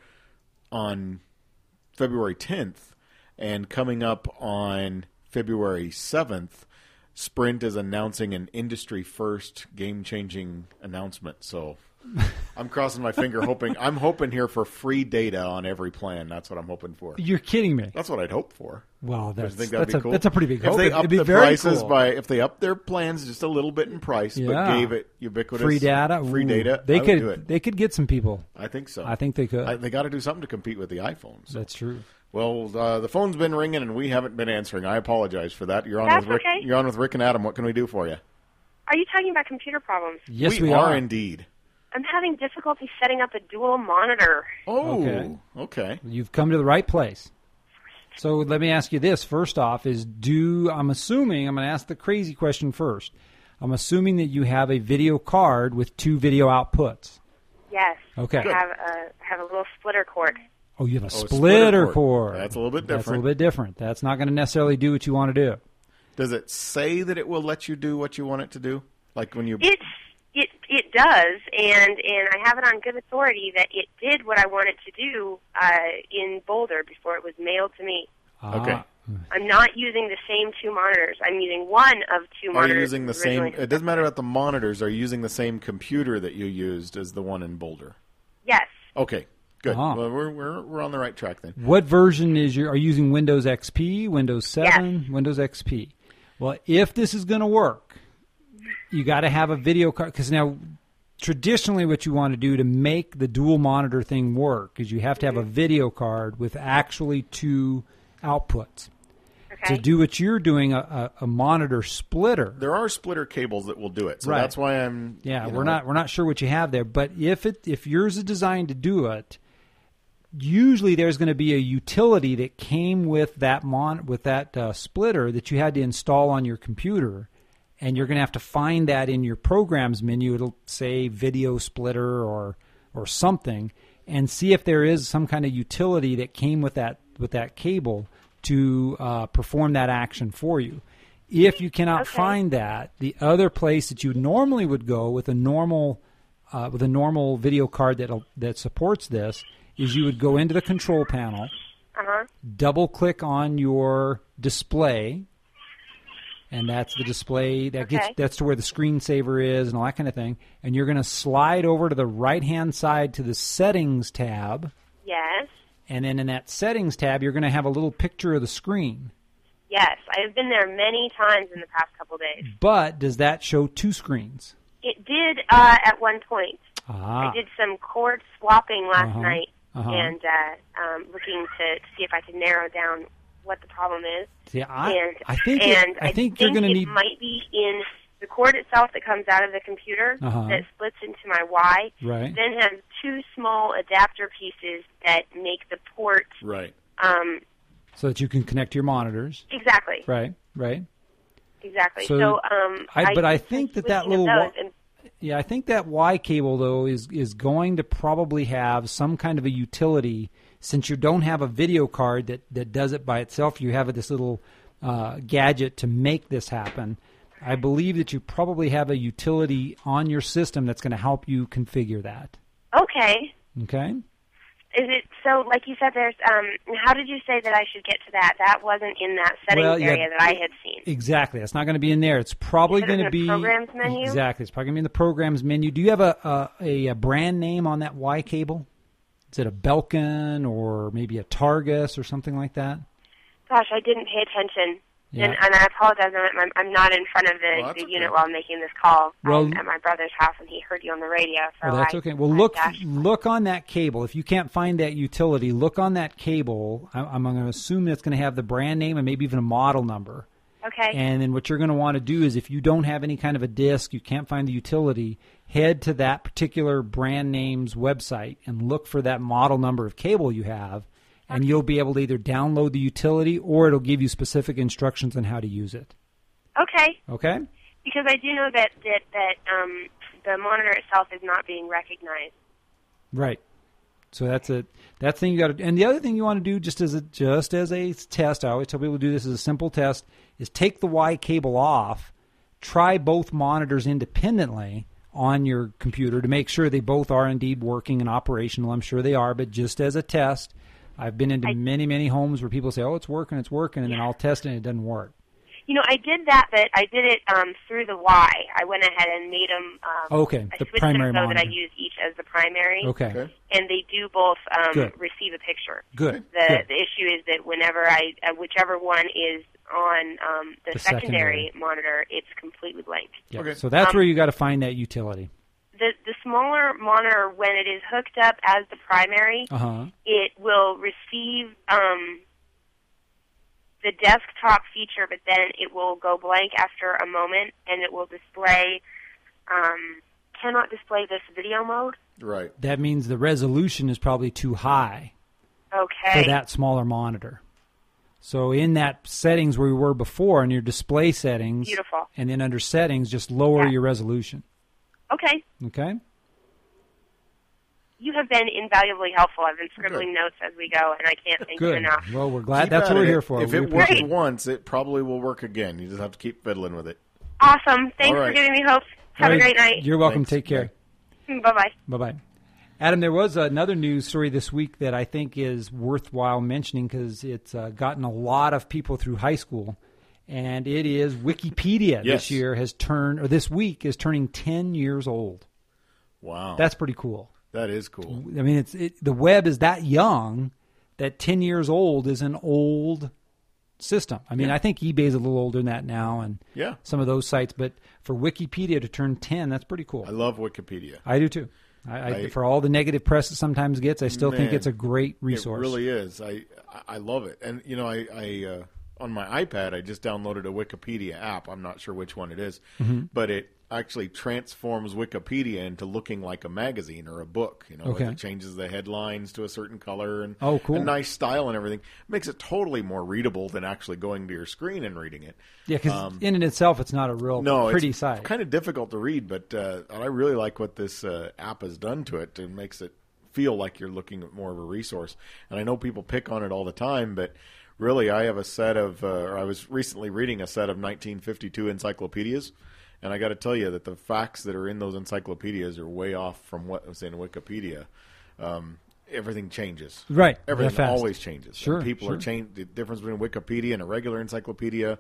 on February tenth, and coming up on February seventh, Sprint is announcing an industry-first, game-changing announcement. So I'm crossing my finger, hoping I'm hoping here for free data on every plan. That's what I'm hoping for. You're kidding me. That's what I'd hope for. Wow, Don't you that's think that'd that's be a cool? that's a pretty big If hope. they It'd up be the very prices cool. by, if they up their plans just a little bit in price, Yeah. but gave it ubiquitous free data, free Ooh, data, They I would could do it. they could get some people. I think so. I think they could. I, they got to do something to compete with the iPhones. That's true. Well, uh, the phone's been ringing and we haven't been answering. I apologize for that. You're on That's with Rick. okay. You're on with Rick and Adam. What can we do for you? Are you talking about computer problems? Yes, we, we are are. indeed. I'm having difficulty setting up a dual monitor. Oh, Okay. okay. You've come to the right place. So let me ask you this. First off, is do I'm assuming I'm going to ask the crazy question first. I'm assuming that you have a video card with two video outputs. Yes. Okay. I have a have a little splitter cord. Oh, you have a Oh, a splitter, splitter cord. cord. That's a little bit That's a different. little bit different. That's not going to necessarily do what you want to do. Does it say that it will let you do what you want it to do? Like when you... It's it it does, and and I have it on good authority that it did what I wanted to do uh, in Boulder before it was mailed to me. Ah. Okay. I'm not using the same two monitors. I'm using one of two Are monitors. you using the same... originally- It doesn't matter about the monitors. Are you using the same computer that you used as the one in Boulder? Yes. Okay, good. Ah. Well, we're, we're, we're on the right track then. What version is your? Are you using Windows X P, Windows seven, Windows X P? Well, if this is going to work, you got to have a video card, because now traditionally what you want to do to make the dual monitor thing work is you have to have a video card with actually two outputs. Okay. To do what you're doing, a, a, a monitor splitter. There are splitter cables that will do it, so Right. that's why I'm... Yeah, you we're know, not we're not sure what you have there, but if it if yours is designed to do it, usually there's going to be a utility that came with that mon with that uh, splitter that you had to install on your computer, and you're going to have to find that in your programs menu. It'll say video splitter or or something, and see if there is some kind of utility that came with that with that cable to uh, perform that action for you. If you cannot Okay. find that, the other place that you normally would go with a normal uh, with a normal video card that that supports this is you would go into the control panel, Uh-huh. double click on your display, and that's the display that gets Okay. that's to where the screensaver is and all that kind of thing. And you're going to slide over to the right hand side to the settings tab, Yes. and then in that settings tab you're going to have a little picture of the screen. Yes. I've been there many times in the past couple days. But does that show two screens? It did uh, at one point. Ah, I did some cord swapping last Uh-huh. night Uh-huh. and uh, um, looking to, to see if I could narrow down what the problem is. See, I, and I think it- and I think you're gonna it need- might be in the cord itself that comes out of the computer Uh-huh. that splits into my Y. Right. Then has two small adapter pieces that make the port Right. um, so that you can connect to your monitors. exactly Right, right. exactly. So, So, um, I- but I think that that switching of little those wa- and- Yeah, I think that Y cable, though, is is going to probably have some kind of a utility, since you don't have a video card that, that does it by itself. You have this little uh, gadget to make this happen. I believe that you probably have a utility on your system that's going to help you configure that. okay. Okay? Is it so? Like you said, there's. Um, how did you say that I should get to that? That wasn't in that settings Well, yeah, area that I had seen. Exactly. It's not going to be in there. It's probably Is it going in to the be programs menu? Exactly. It's probably going to be in the programs menu. Do you have a, a a brand name on that Y cable? Is it a Belkin or maybe a Targus or something like that? Gosh, I didn't pay attention. Yeah. And, and I apologize. I'm, I'm not in front of the, Well, that's the okay. unit while I'm making this call. Well- I'm at my brother's house, and he heard you on the radio. So Oh, that's I, okay. Well, I look dashed. look on that cable. If you can't find that utility, look on that cable. I- I'm going to assume it's going to have the brand name and maybe even a model number. Okay. And then what you're going to want to do is, if you don't have any kind of a disk, you can't find the utility, head to that particular brand name's website and look for that model number of cable you have, and you'll be able to either download the utility or it'll give you specific instructions on how to use it. Okay. Okay? Because I do know that that that um, the monitor itself is not being recognized. Right. So that's a that thing you got to. And the other thing you want to do, just as a just as a test, I always tell people to do this as a simple test, is take the Y cable off, try both monitors independently on your computer to make sure they both are indeed working and operational. I'm sure they are, but just as a test, I've been into I- many many homes where people say, "Oh, it's working, it's working," and then I'll test it and it doesn't work. You know, I did that, but I did it um, through the Y. I went ahead and made them. Um, Okay, I the switched primary them so that I monitor. use each as the primary. Okay, Okay. And they do both um, Good. receive a picture. good. The good. the issue is that whenever I, uh, whichever one is on um, the, The secondary, secondary. monitor, it's completely blank. Yeah. Okay. So that's Um, where you got to find that utility. The the smaller monitor, when it is hooked up as the primary, Uh huh. it will receive um, the desktop feature, but then it will go blank after a moment, and it will display, um, cannot display this video mode. Right. That means the resolution is probably too high Okay. for that smaller monitor. So in that settings where we were before, in your display settings, Beautiful. and then under settings, just lower Yeah. your resolution. Okay. Okay? You have been invaluably helpful. I've been scribbling Good. notes as we go, and I can't thank Good. you enough. Well, we're glad. Keep That's at what we're it. here for. If We it worked appreciate it. once, it probably will work again. You just have to keep fiddling with it. Awesome. Thanks All right. for giving me hope. Have All a right. great night. You're welcome. Thanks. Take care. Bye-bye. Bye-bye. Adam, there was another news story this week that I think is worthwhile mentioning because it's uh, gotten a lot of people through high school, and it is Wikipedia Yes. this year has turned, or this week is turning ten years old. Wow. That's pretty cool. That is cool. I mean, it's it, the web is that young that ten years old is an old system. I mean, Yeah. I think eBay's a little older than that now, and Yeah. some of those sites, but for Wikipedia to turn ten, that's pretty cool. I love Wikipedia. I do too. I, I, I- for all the negative press it sometimes gets, I still think Man, it's a great resource. It really is. I I love it. And you know, I, I uh, on my iPad, I just downloaded a Wikipedia app. I'm not sure which one it is, Mm-hmm. but it actually transforms Wikipedia into looking like a magazine or a book. You know, Okay. it changes the headlines to a certain color and Oh, cool. a nice style and everything. Makes it totally more readable than actually going to your screen and reading it. Yeah, because Um, in and itself, it's not a real No, pretty it's site. kind of difficult to read, but uh, I really like what this uh, app has done to it. It makes it feel like you're looking at more of a resource. And I know people pick on it all the time, but really, I have a set of, uh, or I was recently reading a set of nineteen fifty-two encyclopedias, and I got to tell you that the facts that are in those encyclopedias are way off from what was in Wikipedia. Um, everything changes. Right. Everything That fast. always changes. Sure, And people sure. are changing. The difference between Wikipedia and a regular encyclopedia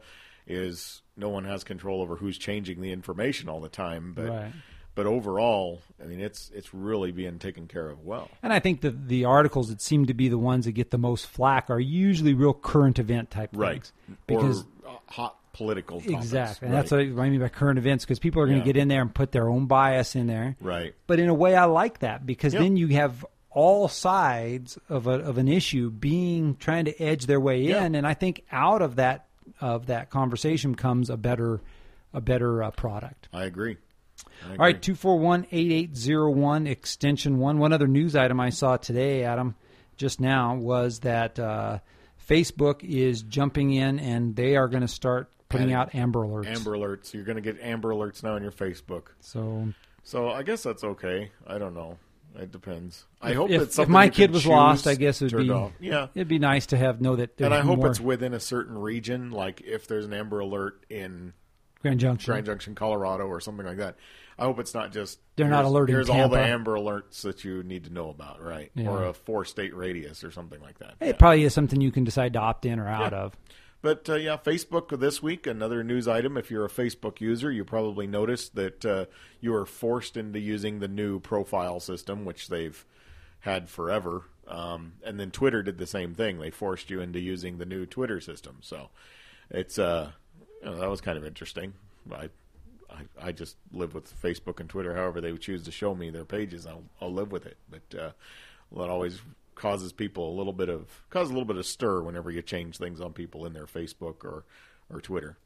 is no one has control over who's changing the information all the time. But Right. but overall, I mean, it's it's really being taken care of well. And I think that the articles that seem to be the ones that get the most flack are usually real current event type things. Because or uh, hot political topics. exactly, and right. that's what I mean by current events, because people are going to Yeah. get in there and put their own bias in there. Right. But in a way, I like that because Yeah. then you have all sides of a, of an issue being trying to edge their way Yeah. in, and I think out of that of that conversation comes a better a better uh, product. I agree. I All right, agree. two four one, eight eight zero one, extension one. One other news item I saw today, Adam, just now, was that uh, Facebook is jumping in and they are going to start putting Adding out Amber Alerts. Amber Alerts. You're going to get Amber Alerts now on your Facebook. So So I guess that's okay. I don't know. It depends. I hope if, it's if something my you kid can was choose lost, I guess it would turned be off. Yeah. it'd be nice to have know that. There's And I hope more. it's within a certain region, like if there's an Amber Alert in Grand Junction. Grand Junction, Colorado, or something like that. I hope it's not just They're not here's- alerting Here's all the Tampa. Amber Alerts that you need to know about, right? Yeah. Or a four-state radius or something like that. It Yeah. probably is something you can decide to opt in or out Yeah. of. But uh, yeah, Facebook this week, another news item. If you're a Facebook user, you probably noticed that uh, you are forced into using the new profile system, which they've had forever. Um, and then Twitter did the same thing. They forced you into using the new Twitter system. So it's uh, you know, that was kind of interesting. I, I I just live with Facebook and Twitter. However they choose to show me their pages, I'll, I'll live with it. But uh, that always causes people a little bit of causes a little bit of stir whenever you change things on people in their Facebook or or Twitter.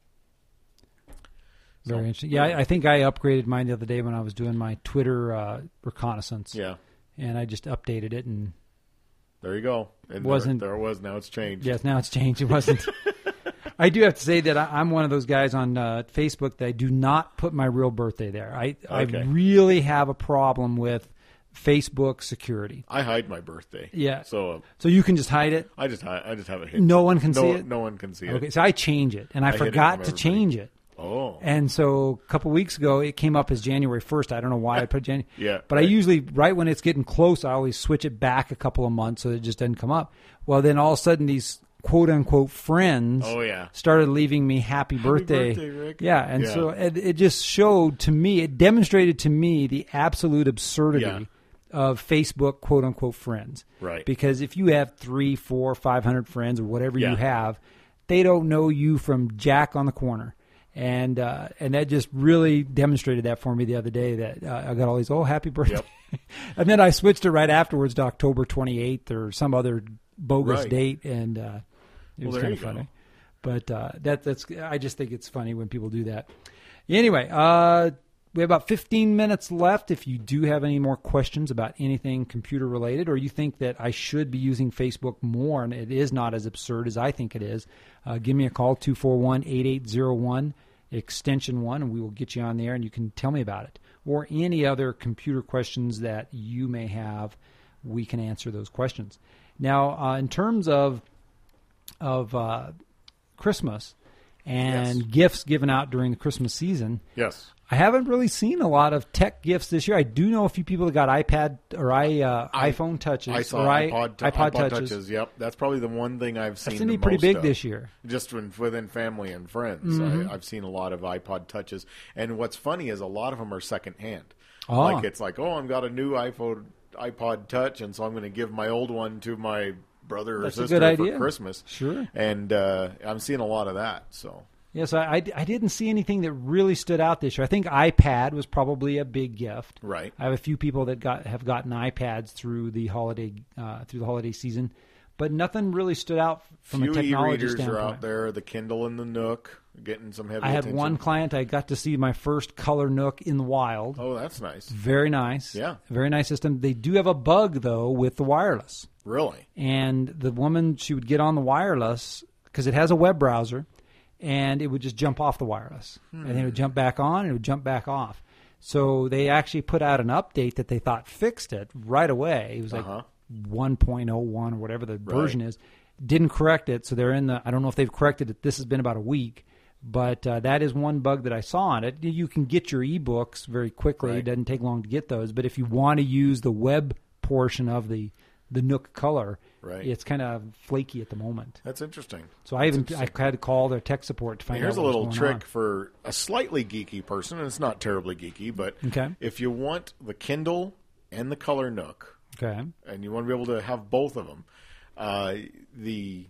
Very So, interesting. Yeah, I, I think I upgraded mine the other day when I was doing my Twitter uh, reconnaissance. Yeah, And I just updated it, and there you go. And Wasn't- there, there it was. Now it's changed. yes, now it's changed. It wasn't. I do have to say that I, I'm one of those guys on uh, Facebook that I do not put my real birthday there. I Okay. I really have a problem with Facebook security. I hide my birthday. Yeah. So uh, So you can just hide it. I just hi- I just have it hidden. No one can no, see it? No one can see Okay, it. so I change it, and I, I hid it forgot from to everybody. change it. Oh. And so a couple weeks ago, it came up as January first. I don't know why I put January. Yeah, But I right. usually, right when it's getting close, I always switch it back a couple of months so it just doesn't come up. Well, then all of a sudden, these quote-unquote friends Oh, yeah. started leaving me happy birthday. birthday, Rick. Yeah, and Yeah. so it, it just showed to me, it demonstrated to me the absolute absurdity Yeah. of Facebook quote-unquote friends. Right. Because if you have three, four, five hundred friends or whatever Yeah. you have, they don't know you from Jack on the corner. And uh, and that just really demonstrated that for me the other day. That uh, I got all these, oh, happy birthday. Yep. And then I switched it right afterwards to October twenty-eighth or some other bogus Right. date, and uh, it Well, was there kind you of funny. go. But uh, that that's I just think it's funny when people do that. Anyway, uh, we have about fifteen minutes left. If you do have any more questions about anything computer related, or you think that I should be using Facebook more and it is not as absurd as I think it is, uh, give me a call, two four one, eight eight zero one, extension one, and we will get you on there and you can tell me about it. Or any other computer questions that you may have, we can answer those questions. Now, uh, in terms of, of uh, Christmas and yes. gifts given out during the Christmas season, yes. I haven't really seen a lot of tech gifts this year. I do know a few people that got iPad or I, uh, I, iPhone Touches. I saw or iPod, iPod, iPod touches. touches. Yep, that's probably the one thing I've seen. That's the pretty most big of. this year. Just when, within family and friends, Mm-hmm. I, I've seen a lot of iPod touches. And what's funny is a lot of them are secondhand. Oh. Like it's like, oh, I've got a new iPhone, iPod Touch, and so I'm going to give my old one to my brother or That's a sister good for idea. Christmas. Sure. And uh, I'm seeing a lot of that. So. Yes, I, I, I didn't see anything that really stood out this year. I think iPad was probably a big gift. Right. I have a few people that got have gotten iPads through the holiday uh, through the holiday season, but nothing really stood out from Few a technology e-readers standpoint. are out there. The Kindle and the Nook getting some heavy I had attention. one client. I got to see my first color Nook in the wild. Oh, that's nice. Very nice. Yeah. Very nice system. They do have a bug, though, with the wireless. Really? And the woman, she would get on the wireless because it has a web browser, and it would just jump off the wireless. Hmm. And then it would jump back on, and it would jump back off. So they actually put out an update that they thought fixed it right away. It was like uh-huh. one point oh one or whatever the right. version is. Didn't correct it, so they're in the, I don't know if they've corrected it. This has been about a week. But uh, that is one bug that I saw on it. You can get your ebooks very quickly. Right. It doesn't take long to get those. But if you want to use the web portion of the, the Nook Color, right. it's kind of flaky at the moment. That's interesting. So I That's even I had to call their tech support to find Here's out a what little was trick going on. for a slightly geeky person, and it's not terribly geeky, but Okay. if you want the Kindle and the Color Nook, Okay. and you want to be able to have both of them, uh, the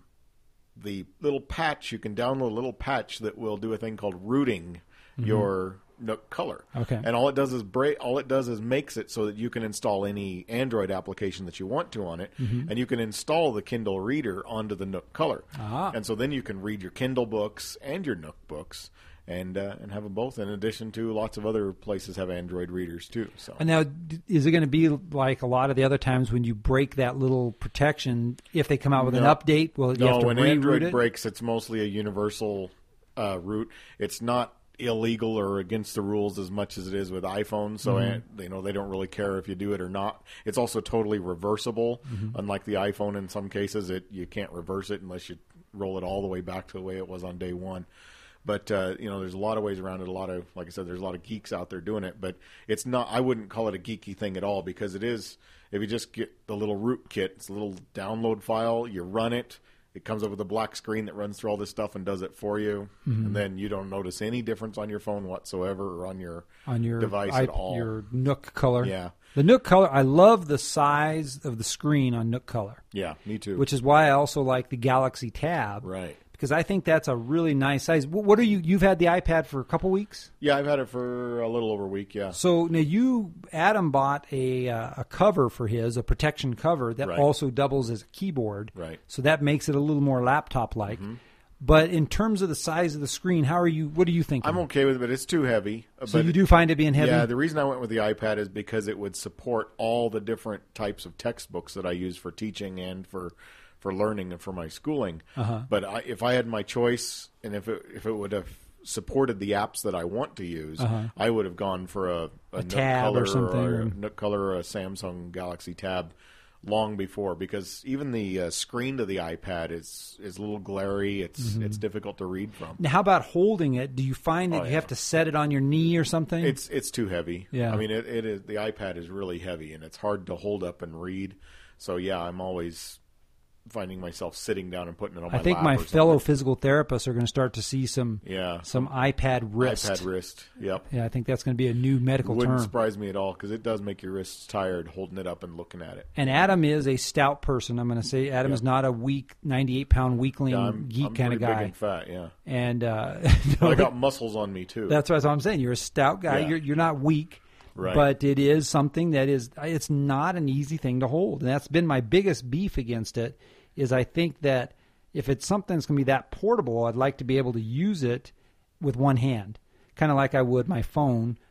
the little patch, you can download a little patch that will do a thing called rooting mm-hmm. your Nook Color. Okay. And all it does is break. All it does is makes it so that you can install any Android application that you want to on it, mm-hmm. and you can install the Kindle Reader onto the Nook Color. Ah. And so then you can read your Kindle books and your Nook books, and uh, and have them both. In addition to lots of other places have Android readers too. So. And now, d- is it going to be like a lot of the other times when you break that little protection? If they come out with No. an update, well, you no, have to when reroute Android it? breaks, it's mostly a universal uh, root. It's not illegal or against the rules as much as it is with iPhone. So Mm-hmm. uh, you know they don't really care if you do it or not. It's also totally reversible. Mm-hmm. Unlike the iPhone, in some cases, it you can't reverse it unless you roll it all the way back to the way it was on day one. But uh, you know, there's a lot of ways around it. A lot of, like I said, there's a lot of geeks out there doing it. But it's not. I wouldn't call it a geeky thing at all because it is. If you just get the little root kit, it's a little download file. You run it. It comes up with a black screen that runs through all this stuff and does it for you, Mm-hmm. and then you don't notice any difference on your phone whatsoever or on your on your device I- at all. Your Nook Color. Yeah. The Nook Color, I love the size of the screen on Nook Color. Yeah, me too. Which is why I also like the Galaxy Tab. Right. Because I think that's a really nice size. Wh- What are you? You've had the iPad for a couple weeks. Yeah, I've had it for a little over a week. Yeah. So now you, Adam, bought a uh, a cover for his, a protection cover that Right. also doubles as a keyboard. Right. So that makes it a little more laptop like. Mm-hmm. But in terms of the size of the screen, how are you? What are you thinking? I'm okay with it, but it's too heavy. So but you do find it being heavy? Yeah, the reason I went with the iPad is because it would support all the different types of textbooks that I use for teaching and for for learning and for my schooling. Uh-huh. But I, if I had my choice, and if it if it would have supported the apps that I want to use, Uh-huh. I would have gone for a, a, A Nook Tab Color or something, or or- a Nook Color or a Samsung Galaxy Tab long before, because even the uh, screen to the iPad is is a little glary. It's Mm-hmm. it's difficult to read from. Now, how about holding it? Do you find that Oh, you yeah. have to set it on your knee or something? It's it's too heavy. Yeah. I mean, it, it is the iPad is really heavy, and it's hard to hold up and read. So yeah, I'm always finding myself sitting down and putting it on my I think lap my or fellow something. physical therapists are going to start to see some Yeah. some iPad wrist. iPad wrist. Yep. Yeah, I think that's going to be a new medical Wouldn't term. surprise me at all because it does make your wrists tired holding it up and looking at it. And Adam is a stout person. I'm going to say Adam Yeah. is not a weak, ninety-eight pound weakling Yeah, I'm, geek I'm kind of pretty guy. big and fat. Yeah. And uh, But I got muscles on me too. that's what I'm saying. You're a stout guy. Yeah. You're you're not weak. Right. But it is something that is, it's not an easy thing to hold. And that's been my biggest beef against it, is I think that if it's something that's going to be that portable, I'd like to be able to use it with one hand, kind of like I would my phone,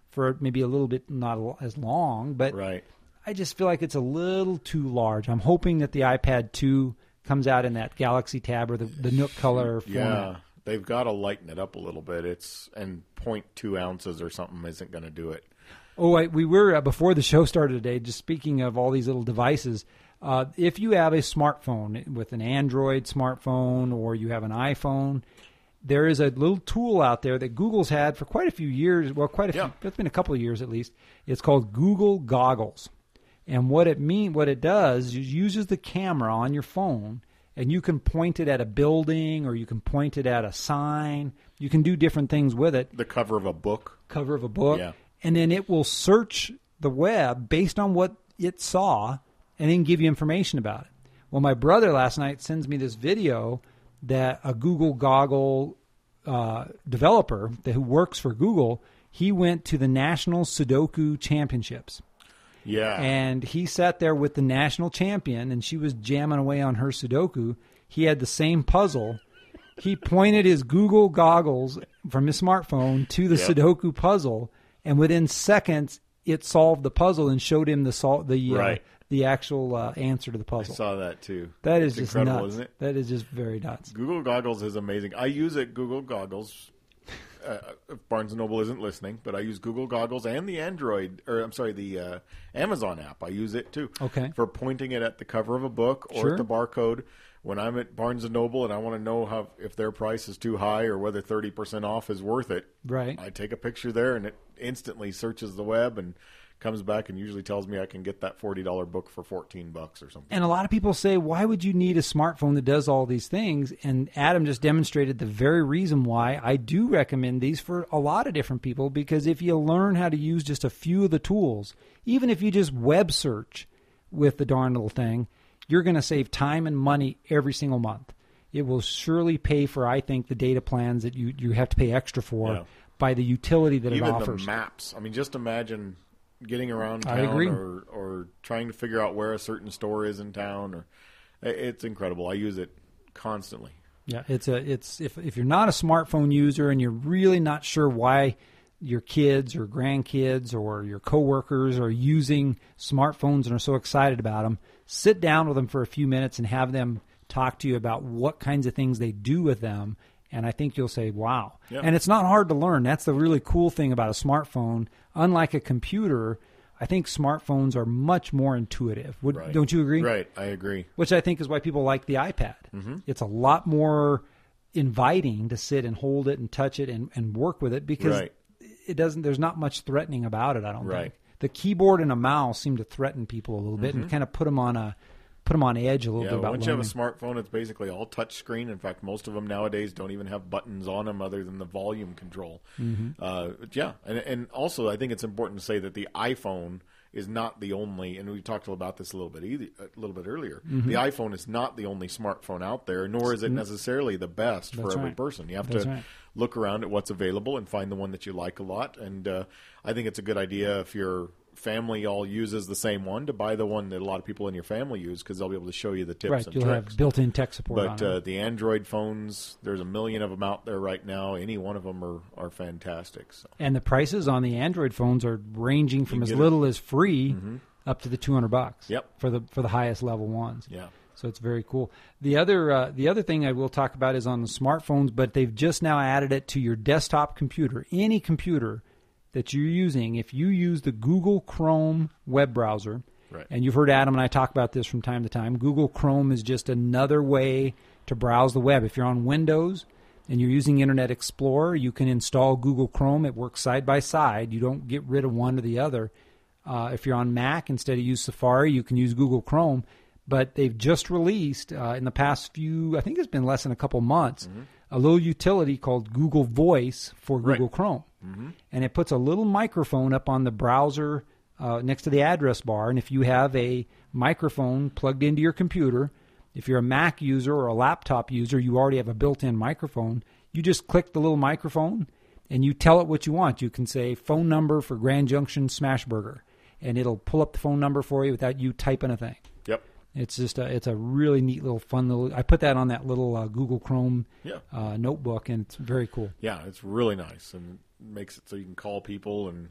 for maybe a little bit not as long, but right. I just feel like it's a little too large. I'm hoping that the iPad two comes out in that Galaxy Tab or the, the Nook color format. Yeah, they've got to lighten it up a little bit. It's and zero point two ounces or something isn't going to do it. Oh, I, we were, uh, before the show started today, just speaking of all these little devices, uh, if you have a smartphone with an Android smartphone or you have an iPhone, there is a little tool out there that Google's had for quite a few years. Well, quite a few. Yeah. It's been a couple of years at least. It's called Google Goggles. And what it mean, what it does is it uses the camera on your phone, and you can point it at a building or you can point it at a sign. You can do different things with it. The cover of a book. Cover of a book. Yeah. And then it will search the web based on what it saw and then give you information about it. Well, my brother last night sends me this video that a Google Goggle uh, developer that, who works for Google, he went to the National Sudoku Championships. Yeah. And he sat there with the national champion, and she was jamming away on her Sudoku. He had the same puzzle. He pointed his Google Goggles from his smartphone to the Yep. Sudoku puzzle, and within seconds, it solved the puzzle and showed him the sol- the uh, Right. the actual uh, answer to the I puzzle. saw that too. That is It's just incredible, nuts. isn't it? That is just very nuts. Google Goggles is amazing. I use it, Google Goggles. Uh, if Barnes and Noble isn't listening, but I use Google Goggles and the Android, or I'm sorry, the uh, Amazon app. I use it too. Okay. For pointing it at the cover of a book or Sure. at the barcode. When I'm at Barnes and Noble and I want to know how if their price is too high or whether thirty percent off is worth it, Right. I take a picture there and it instantly searches the web and comes back and usually tells me I can get that forty dollars book for fourteen bucks or something. And a lot of people say, why would you need a smartphone that does all these things? And Adam just demonstrated the very reason why I do recommend these for a lot of different people, because if you learn how to use just a few of the tools, even if you just web search with the darn little thing, you're going to save time and money every single month. It will surely pay for, I think, the data plans that you, you have to pay extra for Yeah. by the utility that Even it offers. the maps. I mean, just imagine getting around town I agree. or or trying to figure out where a certain store is in town. Or it's incredible. I use it constantly. Yeah, it's a it's if if you're not a smartphone user and you're really not sure why your kids or grandkids or your coworkers are using smartphones and are so excited about them, sit down with them for a few minutes and have them talk to you about what kinds of things they do with them. And I think you'll say, wow. Yeah. And it's not hard to learn. That's the really cool thing about a smartphone. Unlike a computer, I think smartphones are much more intuitive. Would, Right. Don't you agree? Right, I agree. Which I think is why people like the iPad. Mm-hmm. It's a lot more inviting to sit and hold it and touch it and, and work with it because Right. it doesn't. There's not much threatening about it, I don't Right. think. The keyboard and a mouse seem to threaten people a little bit and kind of put them on a put them on edge a little Yeah, bit about once learning. you have a smartphone, it's basically all touch screen. In fact, most of them nowadays don't even have buttons on them other than the volume control. Mm-hmm. Uh, yeah, and, and also I think it's important to say that the iPhone is not the only, and we talked about this a little bit either, a little bit earlier. Mm-hmm. The iPhone is not the only smartphone out there, nor is it necessarily the best for That's every right. person. You have That's to right. look around at what's available and find the one that you like a lot. And uh, I think it's a good idea if your family all uses the same one to buy the one that a lot of people in your family use because they'll be able to show you the tips right, and you'll tricks. have built-in tech support But on uh, it. the Android phones, there's a million of them out there right now. Any one of them are, are fantastic. So. And the prices on the Android phones are ranging from You as get it. little as free up to the two hundred bucks. Yep. For the for the highest level ones. Yeah. So it's very cool. The other uh, the other thing I will talk about is on the smartphones, but they've just now added it to your desktop computer. Any computer that you're using, if you use the Google Chrome web browser, Right. and you've heard Adam and I talk about this from time to time, Google Chrome is just another way to browse the web. If you're on Windows and you're using Internet Explorer, you can install Google Chrome. It works side by side. You don't get rid of one or the other. Uh, if you're on Mac, instead of use Safari, you can use Google Chrome. But they've just released uh, in the past few, I think it's been less than a couple months, Mm-hmm. a little utility called Google Voice for Right. Google Chrome. Mm-hmm. And it puts a little microphone up on the browser uh, next to the address bar. And if you have a microphone plugged into your computer, if you're a Mac user or a laptop user, you already have a built-in microphone. You just click the little microphone and you tell it what you want. You can say phone number for Grand Junction Smashburger, and it'll pull up the phone number for you without you typing a thing. Yep. It's just a, it's a really neat little fun little. I put that on that little uh, Google Chrome Yeah. uh, notebook, and it's very cool. Yeah, it's really nice and makes it so you can call people and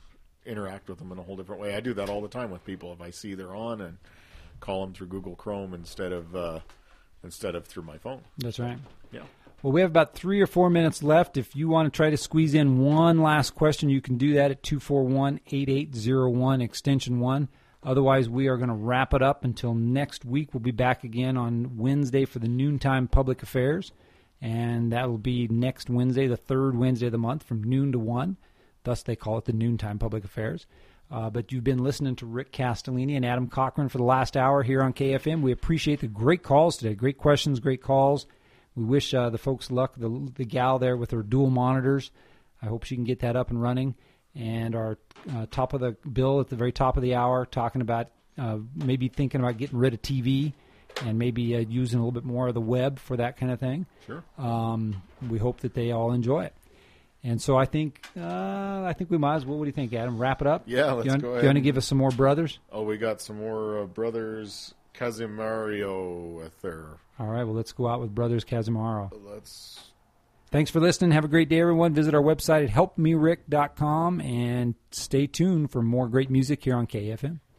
interact with them in a whole different way. I do that all the time with people. If I see they're on, and call them through Google Chrome instead of uh, instead of through my phone. That's right. Yeah. Well, we have about three or four minutes left. If you want to try to squeeze in one last question, you can do that at two four one, eight eight zero one, extension one. Otherwise, we are going to wrap it up until next week. We'll be back again on Wednesday for the Noontime Public Affairs, and that will be next Wednesday, the third Wednesday of the month, from noon to one. Thus, they call it the Noontime Public Affairs. Uh, but you've been listening to Rick Castellini and Adam Cochran for the last hour here on K F M. We appreciate the great calls today. Great questions, great calls. We wish uh, the folks luck, the, the gal there with her dual monitors. I hope she can get that up and running. And our uh, top of the bill at the very top of the hour, talking about uh, maybe thinking about getting rid of T V and maybe uh, using a little bit more of the web for that kind of thing. Sure. Um, we hope that they all enjoy it. And so I think uh, I think we might as well. What do you think, Adam? Wrap it up? Yeah, let's you want, go ahead. You want to give us some more brothers? Oh, we got some more uh, brothers Casimario with their... All right, well, let's go out with Brothers Casimiro. Let's... Thanks for listening. Have a great day, everyone. Visit our website at help me rick dot com and stay tuned for more great music here on K F M.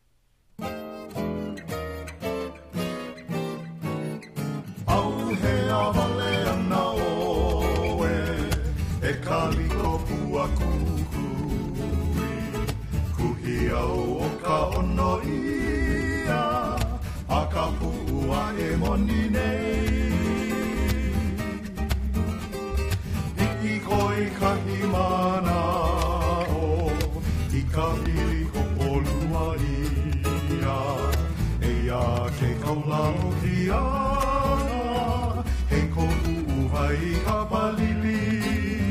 Kahimana o ikahiri hopolua ia eia ke kaulau hiana he kohu vai kapalili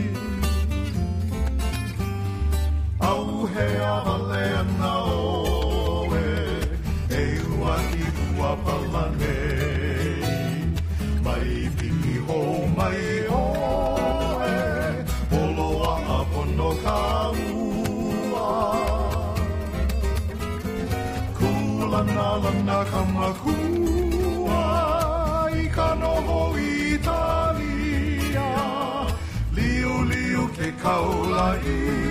au he avale ana oe e ua i ua palane mai piki ho mai o no kaua kulana lana kamakua I ka noho Italia liu liu ke kaulai